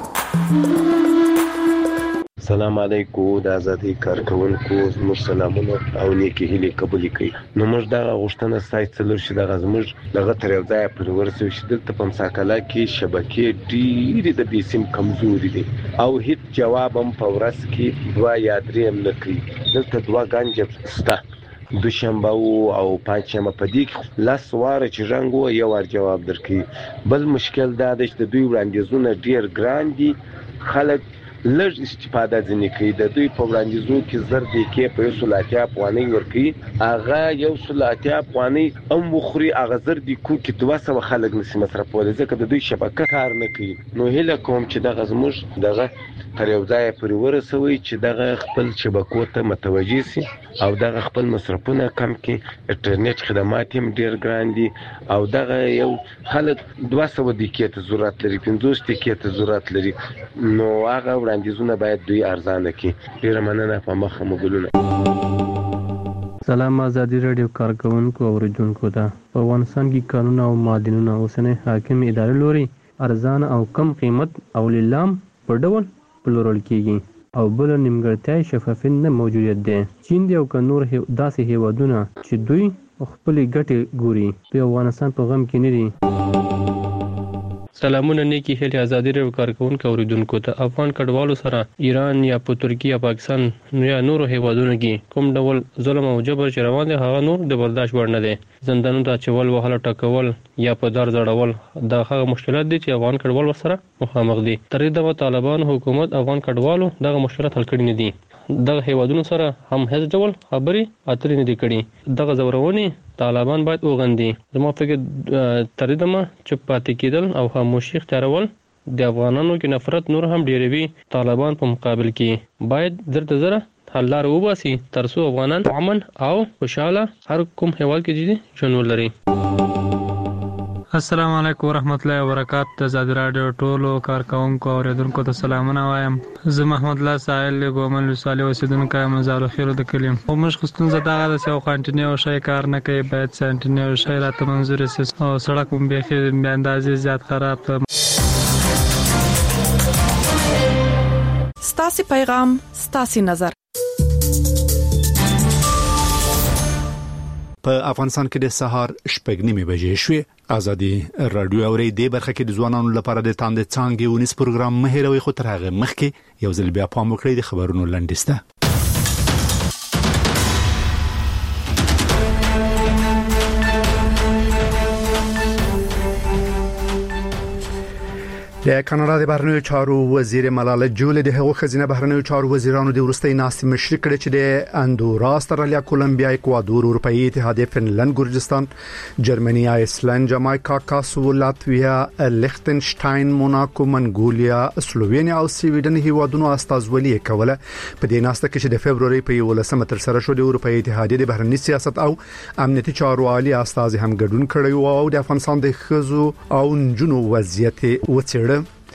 السلام علیکم د ازادي کارکونکو زموږ سلامونه او نیکی هیلې قبول کړئ. نو موږ دا غوښتنه ستایو چې د زموږ دغه تر یو ځای پر ورسو چې دلته په مساکله کې شبکې ډېرې د بیسیم کمزوري دي او هیڅ جواب هم په ورځ کې 2 یا 3 هم نه کوي. دلته 2 غنجه سته دوشنبه او پنځشنبه په دې کې لاس واره چې رنګ یو ور جواب درکړي. بل مشکل دا دی چې دوی وړاندیزونه ډېر ګران دي خلک لږ استفاده ځنې کوي. د دوی په وړاندیزو کې زر دي کې په 180 افغانۍ ورکړي هغه 180 افغانۍ هم وخوري هغه زر دي کو کې 200 خلک نشي مصرفولی ځکه د دوی شبکه کار نه کوي. نو هیله کوم چې دغه زموږ دغه تر یو ځای پورې ورسوي چې دغه خپل شبکو ته متوجي سي او دغه خپل مصرفونه کم کړي. انټرنیټ خدمات هم ډیر ګران دي او دغه یو خلک 200 دقیقې ته ضرورت لري 50 دقیقې ته ضرورت لري. نو هغه وړاندیزونه باید دوی ارزانه کړي. ډیره مننه په مخه مګلونه. سلام ازادي رادیو کارکونکو او اوریدونکو ته په افغانستان کې قانون او معدنونه اوسنۍ حاکم ادارې لوري ارزان او کم قیمت او لیلام په ډول پلورل کیږي او بل نیمګړتیا شفافیت نه موجودیت دی. چین دی او نور داسې هیوادونه چې دوی خپل ګټې ګوري په افغانستان په غم کې نه دي. سلامونه نیکی هیله ازادي رادیو کارکونکو او اوریدونکو ته افغان کډوالو سره ایران یا په ترکیه یا پاکستان یا نورو هیوادونو کې کوم ډول ظلم او جبر چې روان دي هغه نور د برداشت وړ نه دي. زندانونو ته چول وهله ټکول یا په در ځړول د هغه مشکلات دي چې افغان کډوال سره مخامخ دي. تر دې د طالبان حکومت افغان کډوالو دغه مشکلات حل کړي نه دي. دغه هیوادونو سره هم هیڅ ډول خبري اترې نه دي کړي. دغه زورونی طالبان باید وغندي. زما فکر تر دې ما چې پاتې کېدل او خاموشي اختیارول د افغانانو کې نفرت نور هم ډیروي. طالبان په مقابل کې باید درته زره حل لار وباسي ترڅو افغانان امن او خوشاله هر کوم هیواد کې ژوند ولري. السلام علیکم ورحمت الله وبرکاته. د آزاد رادیو ټولو کارکونکو او اوریدونکو ته سلامونه وایم. زه محمد الله سائل ګومل وساله اوسیدونکو یم مزار خیر د کلیم. او موږ خستون زداغه د سیو کانټینیو شای کار نه کوي باید سنټینیو شای راته منظور سي او سړک هم به خیر به اندازې زیات خراب ته. ستاسو پیغام ستاسو نظر. په افغانستان کې د سهار 8:30 بجې شوې. ازادي رادیو اوري د برخه کې د ځوانانو لپاره د تاند څانګې ونیس پروګرام مهیروي خو تر هغه مخکې یو ځل بیا پام وکړئ د خبرونو لنډیسته. د کاناډا د بهرنیو چارو وزیر ملاله جول د هغو خزینه بهرنیو چارو وزیرانو د ورستۍ ناستې مشري کړې چې د اندورا، استرالیا، کولمبیا، اکوادور، اروپאי اتحادیه، فنلند، ګرجستان، جرمني، آیسلند، جامایکا، کاسو، لاتویا، لیختنشتاین، موناکو، منګولیا، سلووینیا او سویډن هیوادونو استازولي کوله. په دې ناسته کې چې د فبرवरी په 11 تر سره شو د اروپאי اتحادیه د بهرنی سیاست او امنیتي چارو عالی استاذ هم ګډون کړی او د افغانستان د خزو او نجونو وضعیت وڅېړه.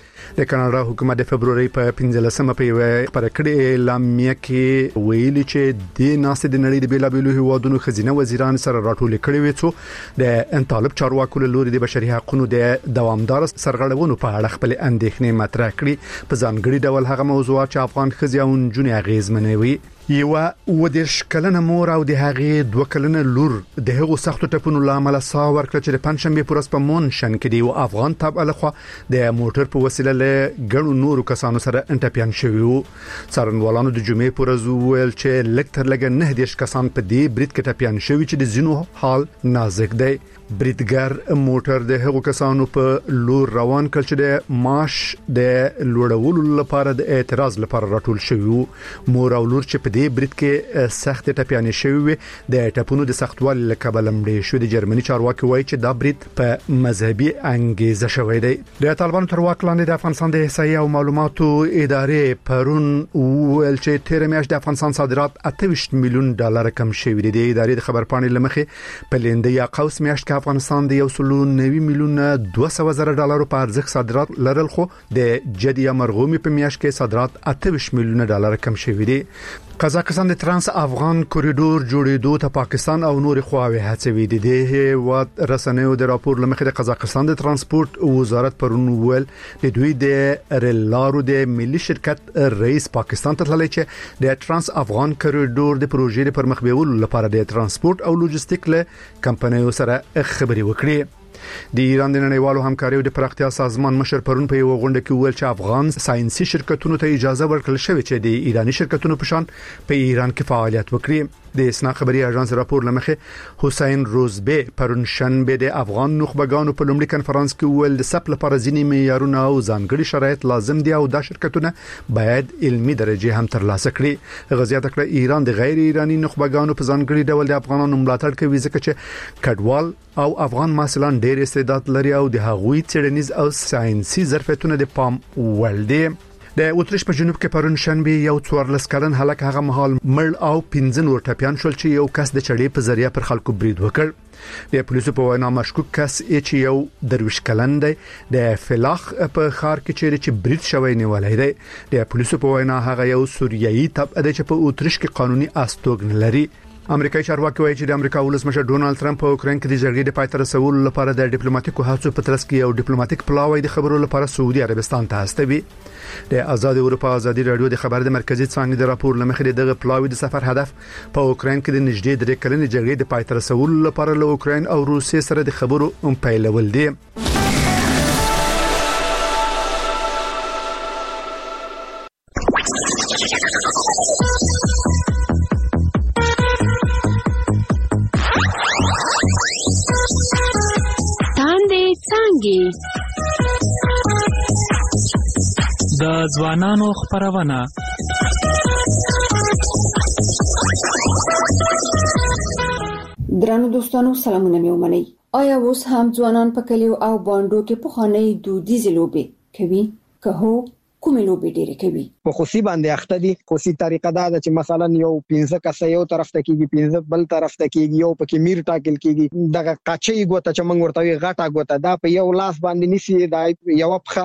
د کاناډا حکومت د فبرवरी په 15مه په پرکړې اعلامیه کې ویلي چې د ناسې د نړۍ د بیلابېلو هیوادونو خزینه وزیران سره راټول کړي وي چې د طالب چارواکو له لوري د بشري حقوقو د دوامدار سرغړونو په اړه خپل اندېښنې مطرح کړي. په ځانګړي ډول هغه موضوعات چې افغان خزي او نجونې اغیزمنوي. یو ودیش کلنه مور او د هغې 2 کلنه لور د هغو سختو ټپونو لامل سا ورکړه چې د پنځشنبه پر ورځ په مونشن کې دی او افغان تابع لخوا د موټر په وسیله له ګڼو نورو کسانو سره انټپیان شوی وو. څارنوالانو د جمعې پر ورځ ویل چې لکتر لګ 9 کسان په دې برید کې ټپیان شوی چې د زینو حال نازک دی. بریدګر موټر د هغو کسانو په لور روان کړ چې د معاش د لوړولو لپاره د اعتراض لپاره راټول شوی وو. مور او لور چې په دې برید کې سخت ټپیانې شوی وي د ټپونو د سختوالي له کبله مړې شو. د جرمني چارواکي وایي چې دا برید په مذهبي انګیزه شوی دی. د طالبانو تر واک لاندې د افغانستان د احصایې او معلوماتو ادارې پرون ویل چې تیر میاشت د افغانستان صادرات 28 میلیون ډالر کم شوی دي. د ادارې د خبرپاڼې لمخې په لنډه یا قوس میاشت افغانستان د 1.9 میلیون 200 زره ډالر په ارزښت صادرات لرل خو د جدي مرغومي په میاشت کې صادرات 28 میلیون ډالر کم شوی دي. قزاقستان د ترانس افغان کوریډور جوړېدو ته پاکستان او نور خواوې هڅوي دي. د هیواد رسنیو د راپور لمخې د قزاقستان د ترانسپورت وزارت پرون ویل د دوی د ریلارو د ملي شرکت رئیس پاکستان ته تللی چې د ترانس افغان کوریډور د پروژې پر مخ بیولو لپاره د ترانسپورت او لوجستیک له کمپنیو سره خبري وکړي. د ایران د نړیوالو همکارۍ د پراختیا سازمان مشر پرون په یو غونډه کې ویل چې افغان ساينسي شرکتونو ته اجازه ورکړل شوې چې د ایرانی شرکتونو په شان په ایران کې فعالیت وکړي. د اسنا خبري اژانس راپور لمخې حسین روزبه پرون شنبه د افغان نخبگانو په لومړي کانفرنس کې ویل د سپ لپاره ځینې معیارونه او ځانګړي شرایط لازم دي او دا شرکتونه باید علمي درجه هم ترلاسه کړي. غزيات کړه ایران د غیر ایرانی نخبگانو په ځانګړي ډول د افغانانو ملاتړ کوي ځکه چې کډوال او افغان محصلان ډېر استعداد لري او د هغوی څېړنیز او ساينسي ظرفیتونه د پام وړ دي. د اوتریش په جنوب کې پرون شنبه یو 14 کلن هلک هغه مهال مړ او 15 نور ټپیان شول چې یو کس د چړې په ذریعہ پر خلکو برید وکړ. د پولیسو په وینا مشکوک کس چې یو درویش کلن دی د فلاخ په خار کې چې برید شوی نیولای دی. د پولیسو په وینا هغه یو سوریایي تبع دی چې په اوتریش کې قانوني استوګن لري. امریکایي چارواکي وایي چې د امریکا ولسمشر ډونالد ټرمپ په اوکرين کې د جګړې د پای ته رسولو لپاره د ډیپلوماټیکو هڅو په ترڅ کې یو ډیپلوماټیک پلاوی د خبرو لپاره سعودي عربستان ته استوي. د آزاد اروپا ازادي رادیو د خبر د مرکزی څانګې د راپور لمخې دغه پلاوی د سفر هدف په اوکرين کې د نږدې 3 کلنې جګړې د پای ته رسولو لپاره له اوکرين او روسیې سره د خبرو پیلول دي. د ځوانانو خبرونه درنو دوستانو سلامونه مې ومنئ. آیا اوس هم ځوانان په کلیو او بانډو کې پخوانۍ دودیزې لوبې کوي؟ که هو کومې لوبې ډېرې کوي؟ په خوسي باندې اخته دي. خوسي طریقه دا ده چې مثلا یو 15 کس یو طرف ته کیږي، 15 بل طرف ته کیږي، یو پکې میر ټاکل کیږي. دغه قاچي ګوته چې موږ ورته وی غټه ګوته دا په یو لاس باندې نسی، دا یو پخه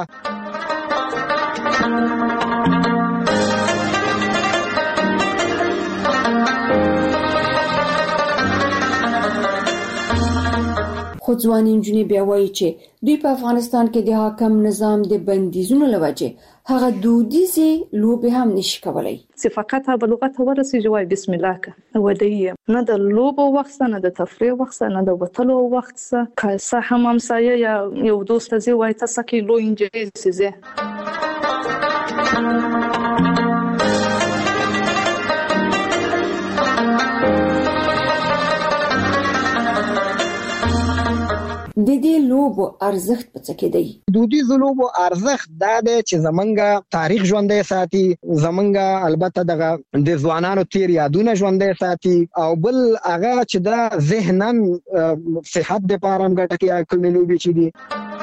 خو ځواني نجونې بیا وایي چې دوی په افغانستان کې د حاکم نظام د بندیزونو لوجه هغه دودیزې لوبې هم نشي کولای. چې فقط به لغت ورسېږي وای بسم الله کا ودی نه د لوبو وخت نه د تفریح وخت نه د وتلو وخت که صح هم سایه یا یو دوست زی وای تاسو کې لو انجلیز زی د دې لوبو ارزښت په څه کې دی؟ دودیز لوبو ارزښت دا دی چې زمونږ تاریخ ژوندی ساتي، زمونږ البته دغه د ځوانانو تیر یادونه ژوندی ساتي، او بل هغه چې دا ذهنن صحت لپاره هم ګټه کوي. کومې لوبې چې دي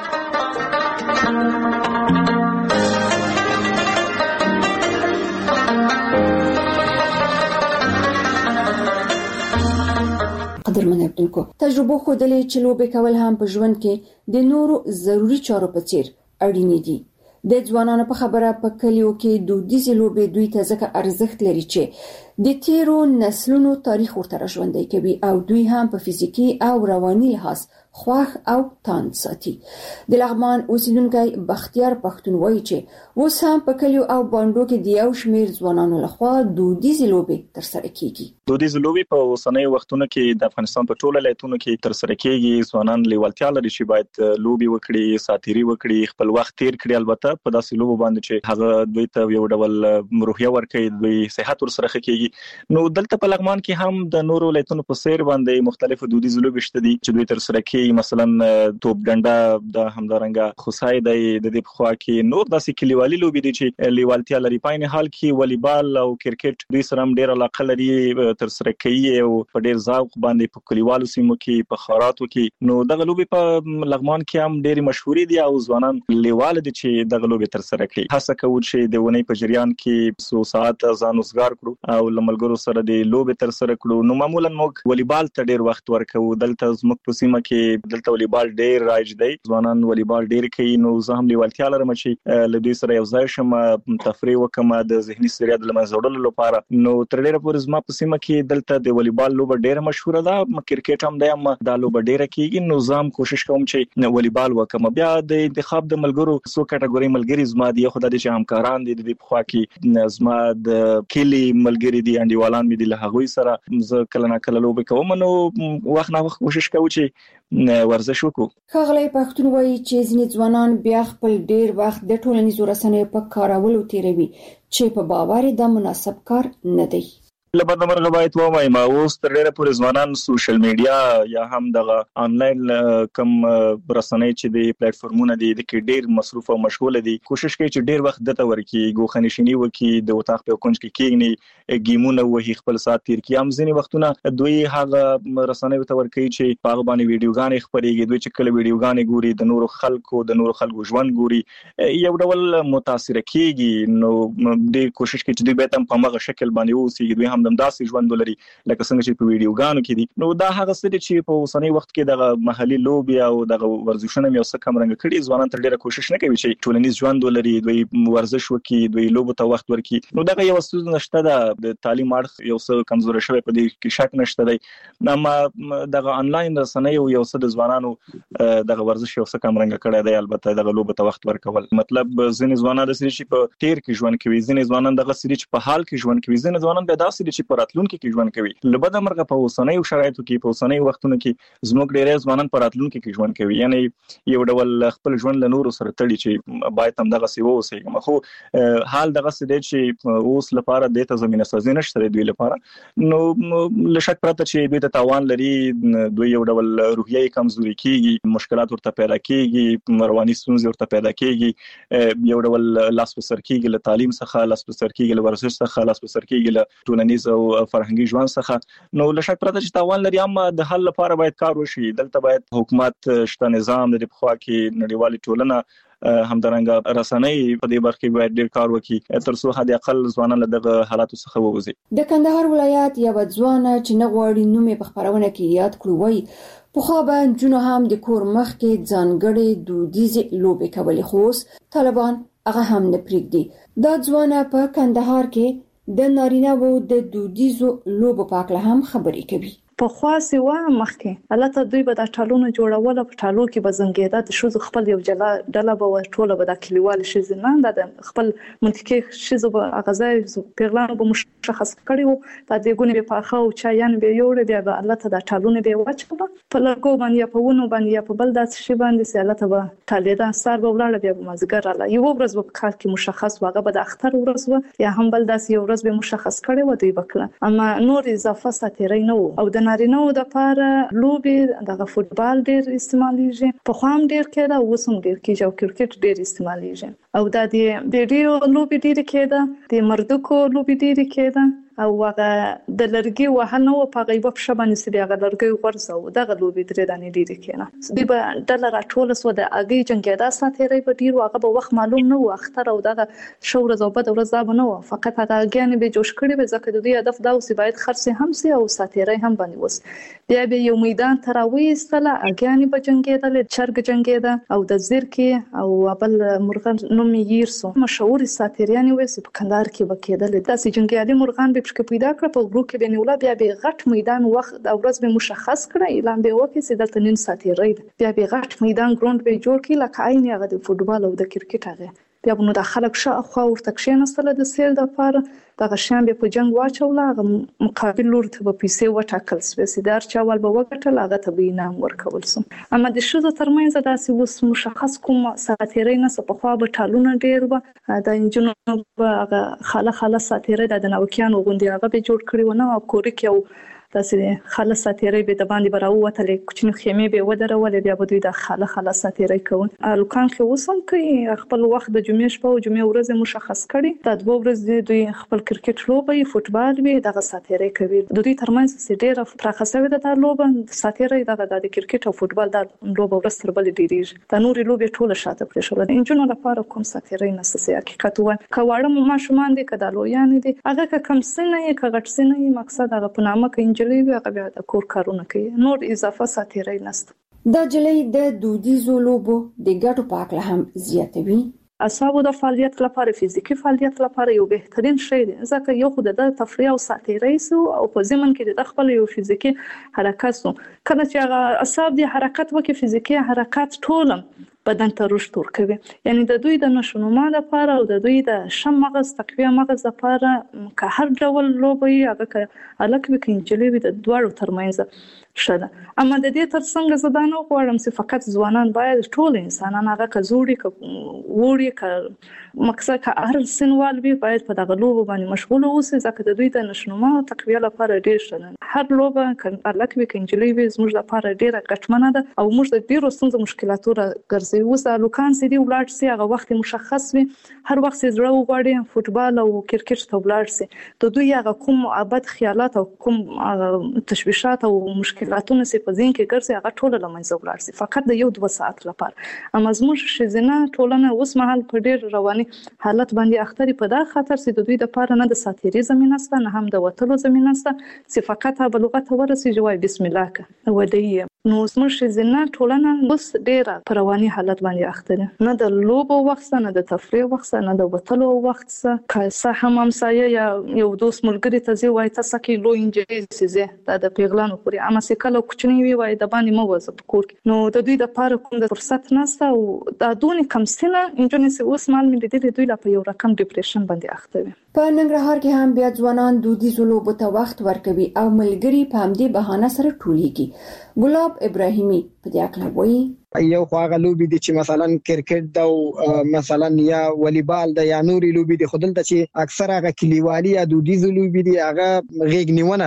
قدرمن عبدالکو تجربه ښودلې چې لوبې کول هم په ژوند کې د نورو ضروری چارو په څیر اړین دي. د ځوانانو په خبره په کلیو کې دودیزې لوبې دوی ته ځکه ارزښت لري چې د تیرو نسلونو تاریخ ورته ژوندی کوي او دوی هم په فزیکی او رواني لحاظ خوښ او تاند ساتي. د لغمان اوسیدونکو بختیار پښتون وایي چې اوس هم په کلیو او بانډو کې د یو شمیر ځوانانو لخوا دودیزې لوبې ترسره کیږي. دودیزې لوبې په اوسنۍ وختونو کې د افغانستان په ټوله ولایتونو کې ترسره کیږي. ځوانان لیوالتیا لري چې باید لوبې وکړي، ساتيري وکړي، خپل وخت تیر کړي. البته په داسې لوبو باندې چې هغه دوی ته یو ډول روحیه ورکړي، دوی صحت ورسره کیږي. نو دلته په لغمان کې هم د نورو ولایتونو په سیر باندې مختلفو دودیزې لوبې شته دي چې دوی ترسره کوي. مثلا توپ ډنډه د همدارنګه خصای د دې په خوا کې نور داسې کلیوالي لوبې دي چې لیوالتیا لري. په عین حال کې والیبال او کرکټ دوی سره هم ډېر علاقه لري، ترسره کوي او په ډېر ذوق باندې په کلیوالو سیمو کې په خاراتو کې. نو دغه لوبې په لغمان کې هم ډېر مشهور دي او ځوانان لیوال دي چې دغه لوبې ترسره کوي. هڅه کوي چې د ونې په جریان کې 100 ساعت ځان وسګار کړو او لملګرو سره د لوبې ترسره کړو. نو معمولا موږ والیبال ته ډېر وخت ورکو. دلته زموږ په سیمه کې دلته والیبال ډېر رایج دی، ځوانان والیبال ډېر کوي. نو زه هم لیوالتیا لرم چې له دوی سره یو ځای شم، تفریح وکم د ذهني ستړیا د لمنځه وړلو لپاره. نو تر ډېره پورې زما په سیمه کې دلته د والیبال لوبه ډېره مشهوره ده، کرکټ هم دی، هم دا لوبه ډېره کیږي. نو زه هم کوشش کوم چې والیبال وکم. بیا د انتخاب د ملګرو څو کټګوري ملګری زما دي، خو د دې چې همکاران دي د خوا کې زما د کلی ملګری دي، انډیوالان مې دي، له هغوی سره زه کله نه کله لوبې کوم. نو وخت نه وخت کوشش کوم چې ورزش وکړو. ښاغلی پښتون وایي چې ځینې ځوانان بیا خپل ډېر وخت د ټولنیزو رسنیو په کارولو تیروي چې په باور دا مناسب کار نه دی. لبد مرغه باید وایم اوس تر ډیره پورې ځوانان سوشل میډیا یا هم دغه آنلاین کم رسنۍ چې د پلیټ فارمونه دي د کې ډیر مصروف او مشغول دي. کوشش کوي چې ډیر وخت دته ورکی ګوخنشینی وکي، د وطاق په کونج کې کېږي، گیمونه وهي، خپل سات تیر کی. هم ځینې وختونه دوی هغه رسنۍ ته ورکی چې په باندې ویډیوګانې خبريږي. دوی چې کله ویډیوګانې ګوري د نورو خلکو ژوند ګوري، یو ډول متاثر کیږي. نو د کوشش کوي چې دوی به هم په هغه شکل باندې اوسي، دوی هم داسې ژوند ولري لکه څنګه چې په ویډیوګانو کې دي. نو دا هغه څه دي چې په اوسنۍ وخت کې د محلي لوبي او د ورزشونو یو څه کم رنګ کړي. ځوانان تر ډیره کوشش نه کوي چې ټولنیز ژوند ولري، دوی ورزش وکړي، دوی لوبو ته وخت ورکړي. نو دا یو څه نشته د تعلیم اړخ یو څه کمزوري شوی، په دې کې شک نشته دی. اما د انلاین رسنۍ یو څه د ځوانانو د ورزش یو څه کم رنګ کړي دی. البته د لوبو ته وخت ورکول مطلب ځینې ځوانان د سړي چې په تیر کې ژوند کوي، ځینې ځوانان د غسري چې په حال کې ژوند کوي، ځینې ځوانان د داسې دي چې پراتلونکو کې ژوند کوي لبد مرغه په اوسنۍ شرایطو کې په اوسنۍ وختونو کې زموږ ډېر ځوانان پراتلونکو کې ژوند کوي یعنی یو ډول خپل ژوند له نورو سره تړي چې باید هم دغه سی ووسېږي خو حال دغه څه دی چې اوس لپاره د زمينه سازي نشته دوی لپاره نو لشک پرته چې دوی ته تاوان لري دوی یو ډول روحیه کمزوري کیږي مشکلات ورته پیدا کیږي رواني ستونزې ورته پیدا کیږي یو ډول لاس په سر کیږي له تعلیم څخه لاس په سر کیږي له ورزش څخه لاس په سر کیږي له ټولنیز او فرهنګي ژوند څخه نو لشک پرته چې تاوان لري اما د حل لپاره باید کار وشي دلته باید حکومت شته نظام د خوا کې نړیوالي ټولنه همدارنګه رسنۍ په دې برخه کې باید ډېر کار وکړي تر څو حد اقل ځوانان له دغه حالاتو څخه ووځي د کندهار ولایت یو ځوان چې نه غواړي نوم په خبرونه کې یاد کړو وایي په خو به جنو هم د کور مخ کې ځانګړي دودیزې لوبې کولې خو طالبان هغه هم نه پریږدي دا ځوان په کندهار کې د نارینه وو د دودیزو لوبو په اړه هم خبرې کوي په خاصه و مخکې البته دوی به د ټالونو جوړول په ټالو کې بزنګیدا د شوز خپل یو جلا ډله به ټوله به د کلیوال شي نه د خپل منطقي شیز به اغازای پیرلان به مشخص کړي وو د دې ګونې په اخو چایان به یوړ دی به البته د ټالونو به وچول په لګو باندې په ونو باندې په بل داس شي باندې سي البته به ټالیدا سر به ولاړ به مازګر الله یو ورځ به کار کې مشخص واغه به د اختر ورځ و یا هم بل داس یو ورځ به مشخص کړي و دوی وکړه اما نور اضافه ساتيري نه او د نارینه د پاره لوبې د فوتبال ډېر استعماليږي په خوام ډېر کېده او سم ډېر کېږي او کرکټ ډېر استعماليږي او د دې لوبې ډېر کېده د مردکو لوبې ډېر کېده او هغه د لرګي وهنه او په غیبه په شبانه سي هغه لرګي ورسو دغه لوبې درې دانې ډېر کېنه دی به ډلر ټول سو د اګي جنګیدا ساتيري په ډیر واغه په وخت معلوم نه و اختر او دغه شور زوبد ورځ دا نه و فقط هغه اګیان به جوش کړي به ځکه د دې هدف دا اوسې باید خرڅ هم سي او ساتيري هم باندې وس بیا به یو میدان تراوي استله اګیان به جنګیدل چرګ جنګیدا او د زیرکی او بل مرغان نوم یېرسو مشهور ساتيریان وې په کندهار کې وکیدل داسې جنګیالي مرغان به چې پیدا کړ په ګروپ کې بنولا بیا به غټ میدان وخت د ورځ به مشخص کړی اعلان به وکړي چې دلته نن ساتيري بیا به غټ میدان ګراوند به جوړ کړي لکه عین هغه د فوتبال او د کرکټ هغه بیا نو د خلک شاوخوا ورته کښیناستل د سیل د لپاره دغه شان به په جنگ واچول هغه مقابل لور ته به پیسې وټاکل سپیسیدار چاول به وګټل هغه ته به انعام ورکول سم اما د شوزو ترمنځ داسې وس مشخص کوم ساتيري نه په خوا به ټالونه ډیر و د انجنونو به خاله ساتيري د نوکیانو غوندي هغه به جوړ کړی و نه او کورک یو داسې خاله ساتيري به د باندې براوته کوچنی خیمه به ودرول بیا به دوی د خاله ساتيري کوي لوکان کې وسم کوي خپل وخت د جمعې شپه او جمعې ورځ مشخص کړي د دوه ورځې دوی خپل کرکټ لوبي فوتبال به دغه ساتيري کوي د دوی ترمنځ سډيره پراخسوي د لوبه ساتيري دغه د کرکټ او فوتبال د لوبه ورسره بل ډیریږي د نوري لوبي ټوله شاته پرې شو د انجنونو لپاره کوم ساتيري نسسي حقیقت و کواړه ما شومان دي کدا لویان دي هغه کم سنه یې کغټ سنه یې مقصد هغه په نامه کې جلوی هغه بیا د کور کارونه کوي نور اضافه ساتيري نشته د جلوی د دودیزو لوبو د ګټو په اړه هم زیاتوي اعصابو د فعالیت لپاره فزیکی فعالیت لپاره یو بهترین شی دی ځکه یو خو د تفریح او ساتيري سو او په ضمن کې د خپل یو فزیکی حرکت سو کله چې هغه اعصاب د حرکت وکي فزیکی حرکت ټولم بدن ته رشد ورکوي یعنی د دوی د نشونما لپاره او د دوی د شم مغز تقویه مغز لپاره که هر ډول لوبي هغه الک به کنجلي د دوړو ترمنځ شته اما د دې ترڅنګ زدانو غواړم چې فقط ځوانان باید ټول انسانان هغه کزوري وړي ک مقصد که هر سنوال به باید په دغه لوبو باندې مشغول اوسي ځکه د دوی د نشونما تقویه لپاره ډیر شته هر لوبه الک به کنجلي زموږ لپاره ډیره ګټمنه ده او موږ د ډیرو ستونزو مشکلاتو ګرځي اوس لوکان سي دی ولار سي هغه وخت مشخص وي هر وخت زړه وغواړي فوتبال او کرکټ ته ولار سي د دوی هغه کوم ابد خیالات او کوم تشویشات او مشکلاتونه سي په ذهن کې ګرځي هغه ټول لمنځه ولار سي فقط د 1-2 ساعت لپاره اما زموږ شزنه ټولنه اوس مهال په ډیر رواني حالت باندې اختري په دا خطر سي د دوی د پاره نه د ساتيري زمينه ست نه هم د وټلو زمينه ست چې فقط به لغت ورسي جواب بسم الله کا ودی نو زموږ ښځینه ټولنه اوس ډېره په رواني حالت باندې اخته ده، نه د لوبو وخت نه د تفریح وخت نه د وتلو وخت که څه هم همسایه یا یو دوست ملګری ته ځي وایي تاسو کې لوی انجنیر سي دا د پیغلانو پورې اما سې کله کوچنی وي وایي د باندې مو وځه په کور کې، نو د دوی د پاره کوم د فرصت نشته او دا دونی کم سینه انجنیر سي اوس مال مې د دوی لا په یو رقم ډیپریشن باندې اخته وي. په ننګرهار کې هم بیا ځوانان دودیزو لوبو ته وخت ورکوي او ملګری په همدې بهانه سره ټولیږي. ګلاب ابراهیمي په دې اړه وایي یو خواغه لوبي دي چې مثلا کرکټ دا مثلا یا والیبال دا یا نوري لوبي دي خودلته چې اکثر هغه کلیوالي یا دودیزو لوبي دي هغه غېګنیونه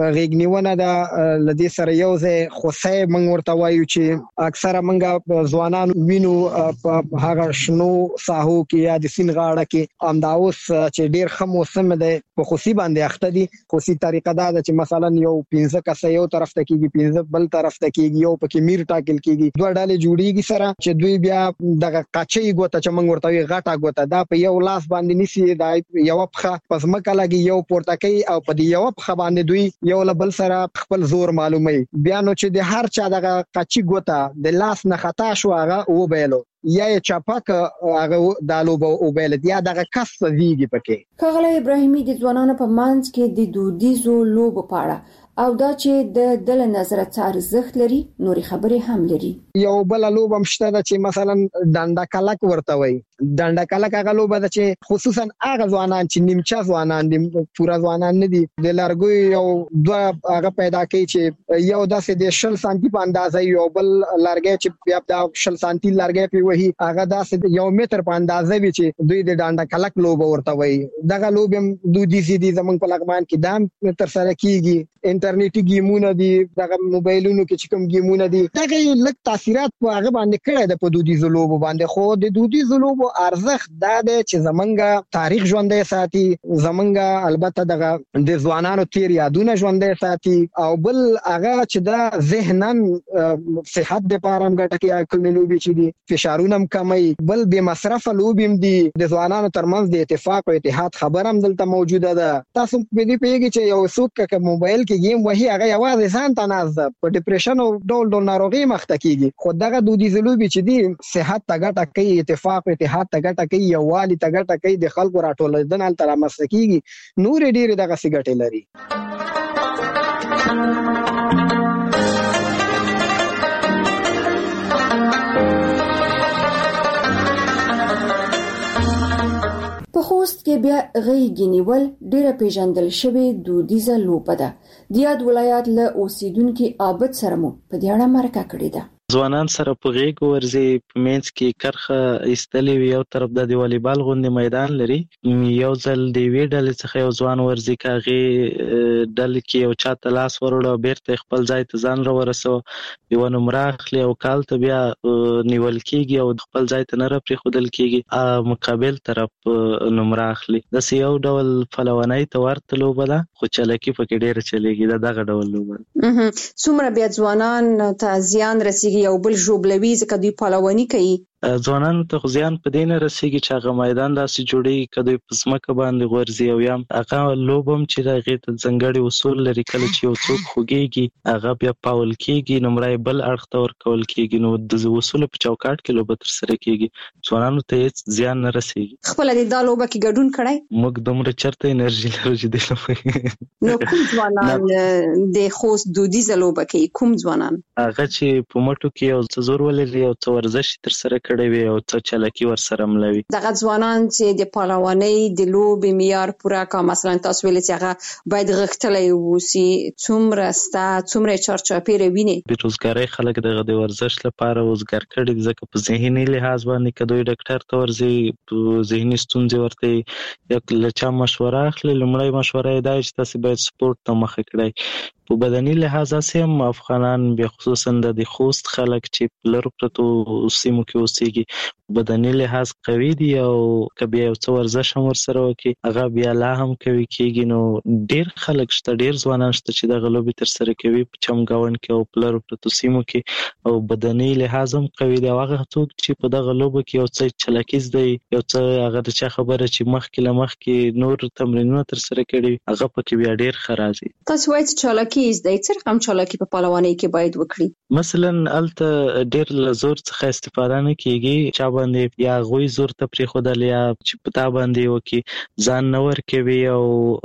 ده لدې سره یو ځای خوسه منګ ورته وایو چې اکثر منګه ځوانان وینو په هغه شنو ساحو کې یا د سین غاړه کې امداوس چې ډیر خم موسم ده په خوسي باندې اخته دي. خوسي طریقه دا چې مثلا یو 15 کسه یو طرف ته کېږي 15 بل طرف ته کېږي یو پکې میر ټاکل کېږي دوه ډلې جوړیږي سره چې دوی بیا دغه قاچي ګوته چې موږ ورته غاټه ګوته دا په یو لاس باندې نسی دا یو پخه پس مکه لګي یو پورته کوي او په یو پخه باندې دوی یو لبل سره خپل زور معلومي بیا نو چې د هر چا دغه قاچي ګوته د لاس نه خطا شو هغه او بیلو یا چاپک هغه دالو او بیل یا دغه کس ویږي پکې. کغله ابراهیمي د ځوانانو په منځ کې د دودیزو لوبو په اړه او دا چې د دل نظر څار ارزښت لري نوري خبرې هم لري. یو بل لوب هم شته چې مثلا ډنډا کلک ورته وي. ډنډا کلک هغه لوب ده چې خصوصا هغه ځوانان چې نیمچا ځوانان دي پورا ځوانان نه دي د لارګوي یو دوه هغه پیدا کوي چې یو داسې د 60 سانتي په اندازه یو بل لارګي چې بیا د 60 سانتي لارګي په وਹੀ هغه داسې یو متر په اندازه وي چې دوی د ډنډا کلک لوب ورته وي. دغه لوب هم دودیزي دي زمونږ په لغمان کې دام تر سره کیږي. انټرنیټي گیمونه دي دغه موبایلونو کې چې کوم گیمونه دي دغه لک تاثیرات په هغه باندې کړی د په دودیزو لوبو باندې خو د دودیزو لوبو ارزښت دا دی چې زمونږ تاریخ ژوندۍ ساتي زمونږ البته دغه د ځوانانو تیر یادونه ژوندۍ ساتي او بل هغه چې دا ذهنن صحت لپاره هم ګټه کوي کومې لوبې چې دي فشارونه هم کموي بل بې مصرفه لوبې هم دي د ځوانانو ترمنځ د اتفاق او اتحاد خبره هم دلته موجوده ده. تاسو په دې پیږي چې یو څوک که موبایل کې گیم وهي هغه یوازې ځان ته ناز په ډیپریشن او ډول ناروغي مخته کیږي خو دغه دودیزه لوبې چې دي صحت ته ګټه کوي اتفاق او اتحاد ته ګټه کوي یووالي ته ګټه کوي د خلکو راټولېدنه تر رامنځته کیږي نور ډېر دغه څه ګټې لري. په خوست کې بیا غېږ نیول ډېره پیژندل شوې دودیزه لوبه ده. د یاد ولایت له اوسیدونکو عابد سره مو په دې اړه مرکه کړې ده. ځوانان سره په غېږ ورځي په منځ کې کرخه ایستلې وي یو طرف د والیبال غوندې میدان لري یو ځل د وی ډلې څخه یو ځوان ورځي کاغي ډلې کې یو چاته لاس وروړ بیرته خپل ځای ته ځان را ورسو یو نمبر اخلي او کال ته بیا نیول کیږي او خپل ځای ته نه پرې خودل کیږي مقابل طرف نمبر اخلي د یو ډول فلوانۍ ته ورته لوبه ده خو چلکی پکې ډېر چلیږي دغه ډول لوبه. څومره بیا ځوانان ته زیان رسیږي یو بل ژوبلوي ځکه دوی پهلواني کوي ځوانانو ته ځان په دې نه رسیږي چې هغه میدان داسې جوړي کدی په ځمکه باندې غورځي او یم هغه لوبم چې د غیت ځنګړي اصول لري کله چې یو څوک خوږيږي هغه بیا پاول کیږي نمرای بل اړخ ته ورکول کیږي نو د اصول په چوکاټ کې لوبه تر سره کیږي ځوانانو ته هیڅ زیان نه رسیږي. خپل د لوبه کې ګډون کړای موږ دومره چرته انرژي لرو چې دلته نو کوم ځوانان د خوست دودیزه لوبه کې کوم ځوانان هغه چې په مټو کې یو څه زور ولري او څه ورزش تر سره وي او څه چلکی ور سره ملوي دغه ځوانان چې د پهلوانۍ د لوبې معیار پوره کا مثلا تاسو ویل چې هغه باید غختلې ووسی څومره چارچاپیره ویني بیروزګاری خلک دغه د ورزش لپاره وزګار کړي ځکه په ذهني لحاظ باندې کدوې ډاکټر ته ورځي ذهني ستونزې ورته یک لچا مشوره اخلي لمړی مشوره دی چې تاسو باید سپورت ته مخه کړئ په بدني لحاظ هم افغانان به خصوصا د خوست خلک چې لرو پرتو سیمو کې اوسېږي بدني لحاظ قوي دي او کبي او څو ورزش هم ورسره وکي هغه بیا لا هم کوي کېږي نو ډیر خلک شته ډیر ځوانان شته چې د غلوبي تر سره کوي په چمګاون کې او لرو پرتو سیمو کې او بدني لحاظ هم قوي دي هغه څوک چې په د غلوبو کې یو څه چلکیز دی یو څه هغه د چا خبره چې مخ کې نور تمرینونه تر سره کړي هغه پکې بیا ډیر خرازي. تاسو وایي چې چلکي چالاکي زده څه رقم چالاکي په پهلوانۍ کې باید وکړي؟ مثلا الته ډیر له زور څخه استفاده نه کیږي، چا باندې یا غوي زور ته پرې خودل یا چې پتا باندې وکي ځان نور کوي او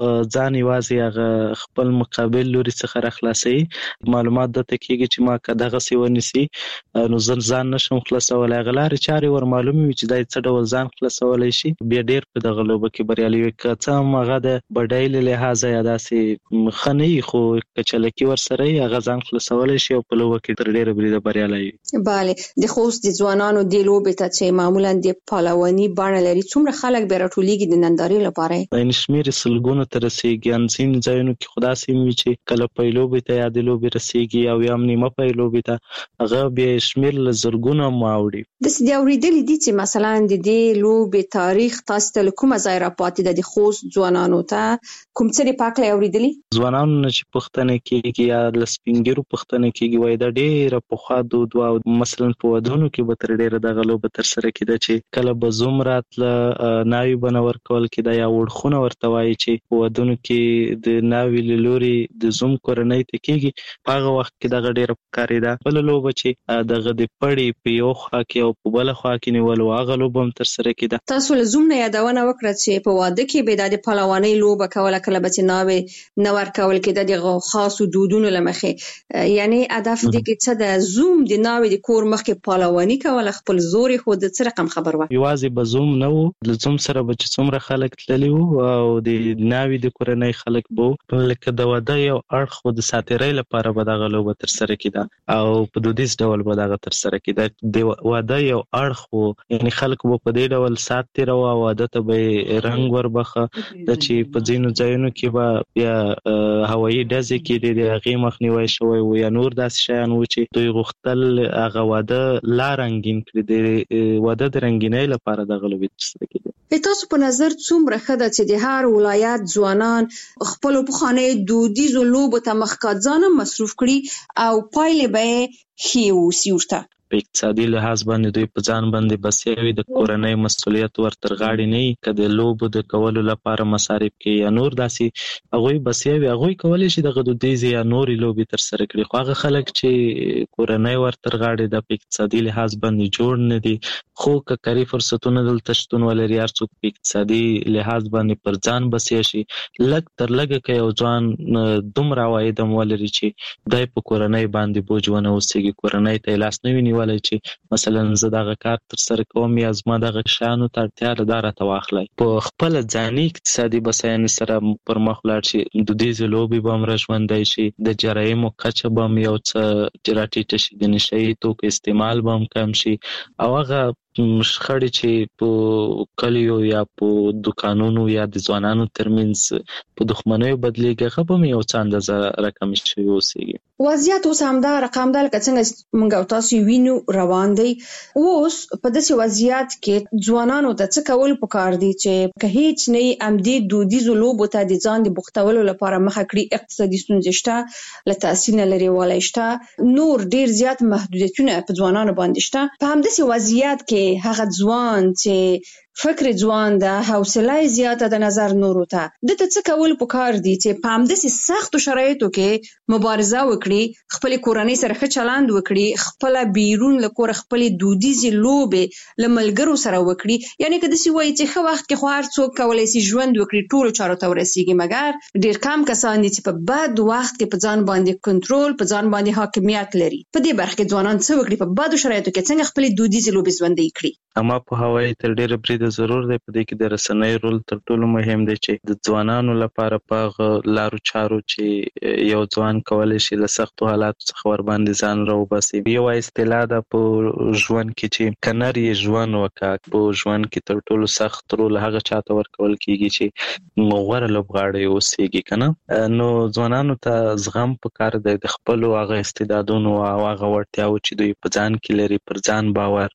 ځان یوازې هغه خپل مقابل لوري څخه راخلاصي. معلومات د تکیږي چې ما کداغه سی ونیسي نو ځان نشم خلاصولای، غلار چاري ور معلومي چې دای څه ډول ځان خلاصولای شي. بیا ډیر په دغه لوبه کې بریالي وکړه مغه د بډایل لحاظ یا داسې خنۍ خو کچلکی ور سره هغه ځان خلاصولای شي او په لوبه کې تر ډیره بریده بریالي. bale د خوست د ځوانانو د لوبې ته چې معمولا د پهلواني بڼه لري څومره خلک به راټولېږي د نندارې لپاره؟ د شمیر سلګونو تر رسیدي انځین ځایونو کې خدا سیمه چې کله په لوبې ته یا د لوبې رسیدي او یا نیمه په لوبې ته هغه به شمیر لزرګونو ماوړي. د سې اوریدل دي چې مثلا د دې لوبې تاریخ تاسو ته کومه ځای را پاتې د خوست ځوانانو ته کوم څه پاکله اوریدلی؟ ځوانانو نه چې پښتنه کېږي یا لسپینګرو پښتنه کېږي وای دا ډېر په خوا دود او مثلا په ودونو کې به تر ډېر د غلوب تر سره کېده چې کله به زوم راتله ناوی بنور کول کېده یا وړخونه ورته وای چې په ودونو کې د ناوی لوري د زوم کورنۍ ته کېږي په هغه وخت کې د ډېر پکاري ده. بل لوب چې دغه د پړې په یو خوا کې او په بل خوا کې نیول هغه لوب هم تر سره کېده. تاسو له زوم نه یادونه وکړه چې په واده کې به د پهلوانۍ لوبه کوله کله به چې ناوی نور کول کېده د خاصو دودونو لمخې، یعنی هدف دې کې څه د زوم د ناوی د کور مخ کې پهلواني کوله خپل زور خو د څه رقم خبر و؟ یوازې به زوم نه وو، د زوم سره به چې څومره خلک تللی وو او د ناوی د کورنۍ خلک به لکه د واده یو اړخ خو د ساتیرۍ لپاره به دغه لوبه تر سره کېده او په دودیز ډول به دغه تر سره کېده. د واده یو اړخ وو، یعنی خلک به په دې ډول سات تیرو او واده ته به رنګ وربخه د چې په ځینو ځایونو کې به بیا هوایي ډزې کې د هغې مخنیوی شوی و یا نور داسې شیان و چې دوی غوښتل هغه واده لا رنګین کړي، د واده د رنګینۍ لپاره دغه لوبې ترسره کېدې. تاسو په نظر څومره ښه ده چې د هر ولایت ځوانان خپلو پخوانیو دودیزو لوبو ته مخکې ځان مصروف کړي او پایلې به یې ښې واوسي ورته؟ په اقتصادي لحاظ باندې دوی په ځان باندې بسیوي، د کورنۍ مسؤلیت ورتر غاړي نه که د لوبو د کولو لپاره مصارف کې یا نور داسې هغوی بسیوي، هغوی کولی شي دغه دودیزې یا نورې لوبې تر سره کړي. خو هغه خلک چې کورنۍ ورتر غاړي د په اقتصادي لحاظ باندې جوړ نه دي خو که کاري فرصتونه دلته شتون ولري هر څوک په اقتصادي لحاظ باندې پر ځان بسیا شي لږ تر لږه که یو ځوان دومره عواید هم ولري چې دی په کورنۍ باندې بوج ونه اوسېږي، کورنۍ ته یې لاس نه وي نیولی چې مثلا زه دغه کار تر سره کوم یا زما دغه شیانو ته اړتیا ده دا راته واخلئ. په خپله ځاني اقتصادي بسیاینې سره پر مخ ولاړ شي، دودیزې لوبې به هم راژوندی شي، د جرایمو کچه به هم یو څه راټیټه شي، د نشه یي توکو استعمال به هم کم شي او هغه شخړې چې په کلیو یا په دکانونو یا د ځوانانو ترمنځ په دښمنیو بدلیږي هغه به یو څه اندازه راکمې شوي اوسېږي. وضعیت اوس همدا رقم ده لکه څنګه موږ او تاسو وینو روان دی. اوس په داسې وضعیت کې ځوانانو ته څه کول پکار دي چې که هیڅ نه همدې دودیزو لوبو ته د ځان د بوختولو لپاره مخه کړي؟ اقتصادي ستونزې شته، له تحصیل نه لرې والی شته، نور ډیر زیات محدودیتونه په ځوانانو باندې شته. په همداسې وضعیت کې هغه ځوان چې فکر ځوان ده، حوصله زیاته د نظر نورو ته، دته څه کول پکار دي چې په همداسې سختو شرایطو کې مبارزه وکړي، خپل کورنۍ سره ښه چلند وکړي، خپل بیرون له کوره خپل دودیزې لوبې له ملګرو سره وکړي. یعنی که داسې وایي چې ښه وخت کې خو هر څوک کولی شي ژوند وکړي، ټولو چارو ته ورسیږي، مګر ډیر کم کسان دي چې په بد وخت کې په ځان باندې کنټرول، په ځان باندې حاکمیت لري. په دې برخه کې ځوانان څه وکړي په بدو شرایطو کې څنګه خپل دودیزې لوبې ژوندۍ کړي؟ اما په هوایي تر ډیره بریده ضرور دی، په دې کې د رسنۍ رول تر ټولو مهم دی چې د ځوانانو لپاره په لارو چارو چې یو ځوان کولی شي له سختو حالاتو څخه ورباندې ځان راوباسي. یوه اصطلاح ده په ژوند کې چې که نر یې ژوند وکړه، په ژوند کې تر ټولو سخت رول هغه چاته ورکول کېږي چې غوره لوبغاړی اوسېږي که نه. نو ځوانانو ته زغم پکار دی د خپلو هغه استعدادونو او هغه وړتیاوو چې دوی په ځان کې لري، پر ځان باور،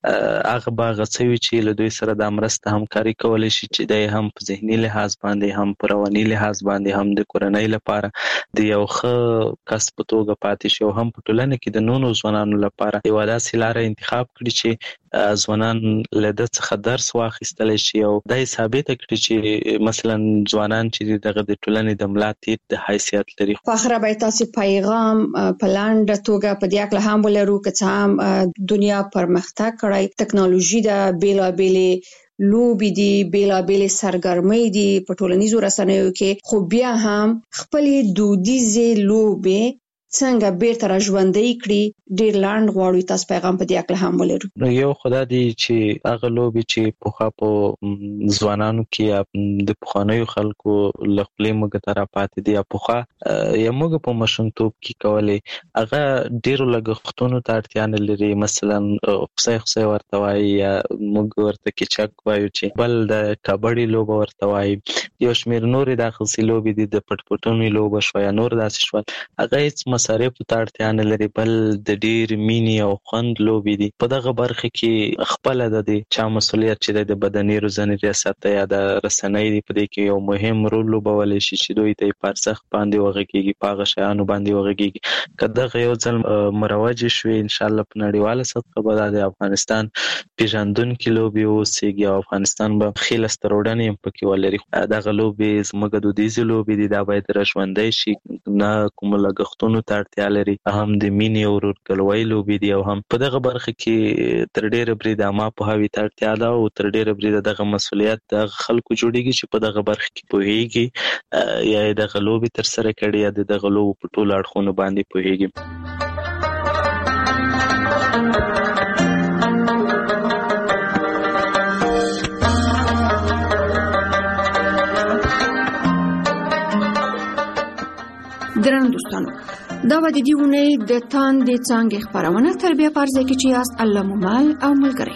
هغه به هغه څه وي چې له دوی سره دا مرسته همکاري کولی شي چې دی هم په ذهني لحاظ باندې هم په رواني لحاظ باندې هم د کورنۍ لپاره د یو ښه کس په توګه پاتې شي او هم په ټولنه کې د نورو ځوانانو لپاره یوه داسې لاره انتخاب کړي چې ځوانان له د څخه درس واخیستل شي او دای ثابت کړي چې مثلا ځوانان چې دغه د ټولنې د ملا تیر د حیثیت لري. فخر به تاسو پیغام په لاندې توګه په دې اړه هم ولرو چې هم دنیا پرمختګ کړی، ټکنالوژي د بیلابېلې لوبي دي، بیلابېلې سرګرمۍ دي په ټولنیزو رسنیو کې، خو بیا هم خپلې دودیزې لوبي څنګه بیرته را ژوندۍ کړي ډیر لاند غواړو تاسو پیغام په دې اړه هم ولرو. یو خدای دی چې هغه لوبي چې په خاطر ځوانانو کې د پخوانیو خلکو لخپلې موږ ته را پاتې دي په یا موږ په مشنتوب کې کولې هغه ډیرو لګښتونو ته اړتیا نه لري، مثلا خصي ورته وایي یا موږ ورته کې چک وایو چې بل د کبډي لوبه ورته وایي، یو شمیر نورې د خصي لوبي دي د پټپټونی لوبه شو یا نور داسې شو، هغه هیڅ مصارف ته اړتیا نه لري، بل د ډیر مینی او خوند لوبي دي. په دغه برخه کې خپل د چا مسولیت چې د بدني روزنې ریاست یا د رسنۍ په دې کې یو مهم رول لوبولی شي چې دوی ته پرسخ باندې وغږیږي، پاغه شیانو باندې وغږیږي. کله یو ځل مروج شوي ان شاء الله په نړیواله سطح به د افغانستان پیژندونکو لوبي اوسېږي او افغانستان به خیل سترودنې هم پکې ولري. دغه لوبي زموږ دودیزې لوبي دي، دا باید راژوندۍ شي، نه کوم لګښتونو اړتیا لري، هم د مینې او ورورګلوۍ لوبي دي او هم په دغه برخه کې تر ډیره بریده ما په هوی ته اړتیا ده او تر ډیره بریده دغه مسولیت د خلکو جوړیږي چې په دغه برخه کې پوهیږي یا دغه لوبي تر سره کړي یا دغه لوبو په ټولو اړخونو باندې پوهیږي. درنو دوستانو، دا به د دې اونۍ د تاندې څانګې خپرونه تربیه په ارزه کې چې یاست الله مو مل او ملګری.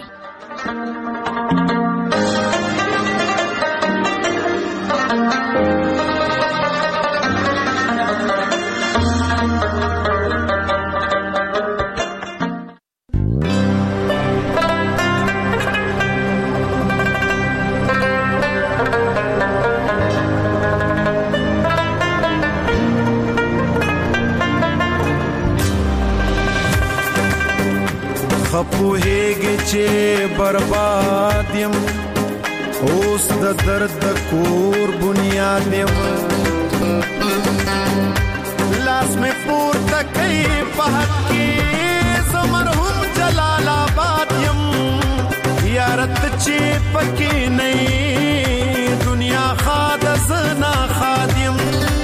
خپوهیږي چې برباد یم، اوس د درد د کور بنیاد یم، لاس می پورته کوي په حق کې زه مرحوم جلال آباد یم، یارت چې پکې نه دنیا خاد زنا خاد یم،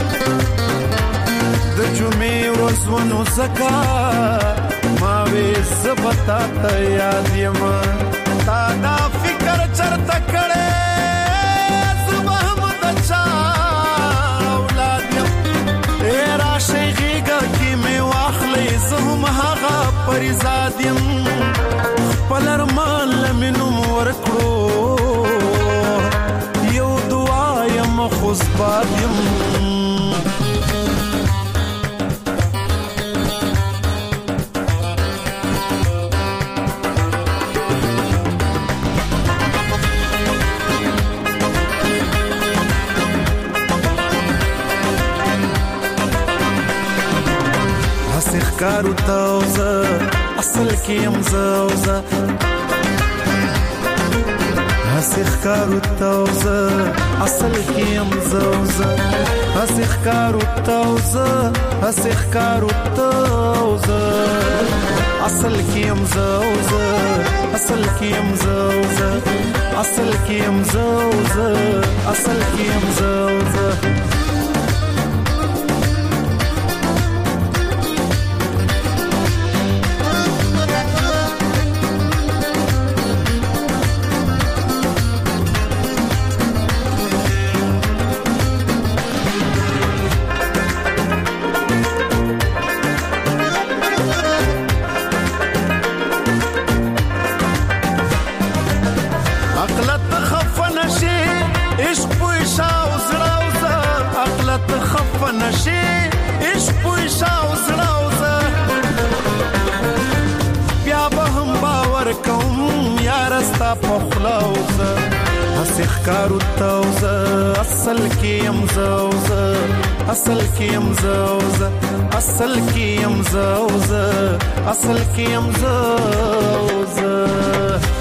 د جمعې ورځونو زکا ماوی زبتا تا یاد یم، تا دا فکر چرته کړې زبهم د چا اولاد یم، ای راشي غېږه کې مې واخلئ زه هم هغه پریزاد یم، خپل ارمان له مې نوم ورکړو یو دعا یم خو زباد یم. کارو تاوزه اصل کې امزاوزه، هسخ کارو تاوزه اصل کې امزاوزه، هسخ کارو تاوزه هسخ کارو تاوزه اصل کې امزاوزه، اصل کې امزاوزه، اصل کې امزاوزه، اصل کې امزاوزه. کارو تاوزه اصل کې امزاوزه، اصل کې امزاوزه، اصل کې امزاوزه، اصل کې امزاوزه.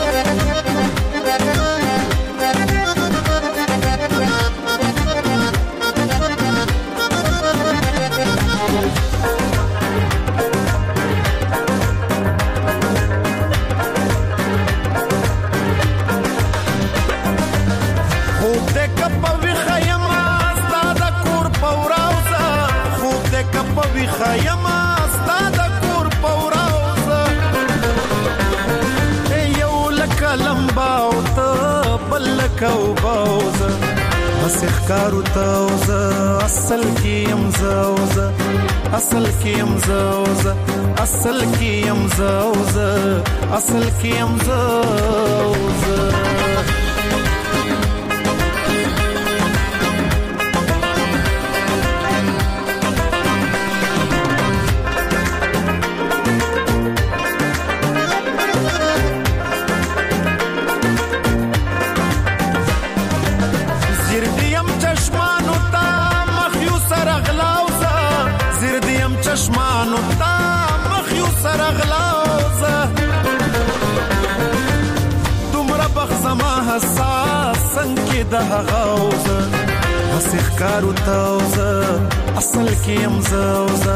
لکه وبوزه بس ښکارو توزه اصل کې يم زوزه اصل کې يم زوزه اصل کې يم زوزه اصل کې يم زوزه چشمانو تا مخیو سرغلوزه دومره بخزما حساس سنکی ده غوزه هسی خکارو توزه اصل کیم زوزه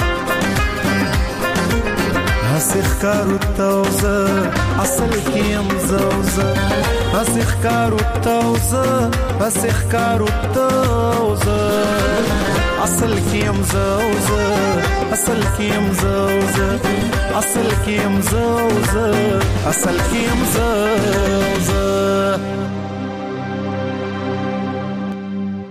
هسی خکارو توزه اصل کیم زوزه هسی خکارو توزه هسی خکارو توزه اصل کیم زوزه اصل کیم زوزه اصل کیم زوزه اصل کیم زوزه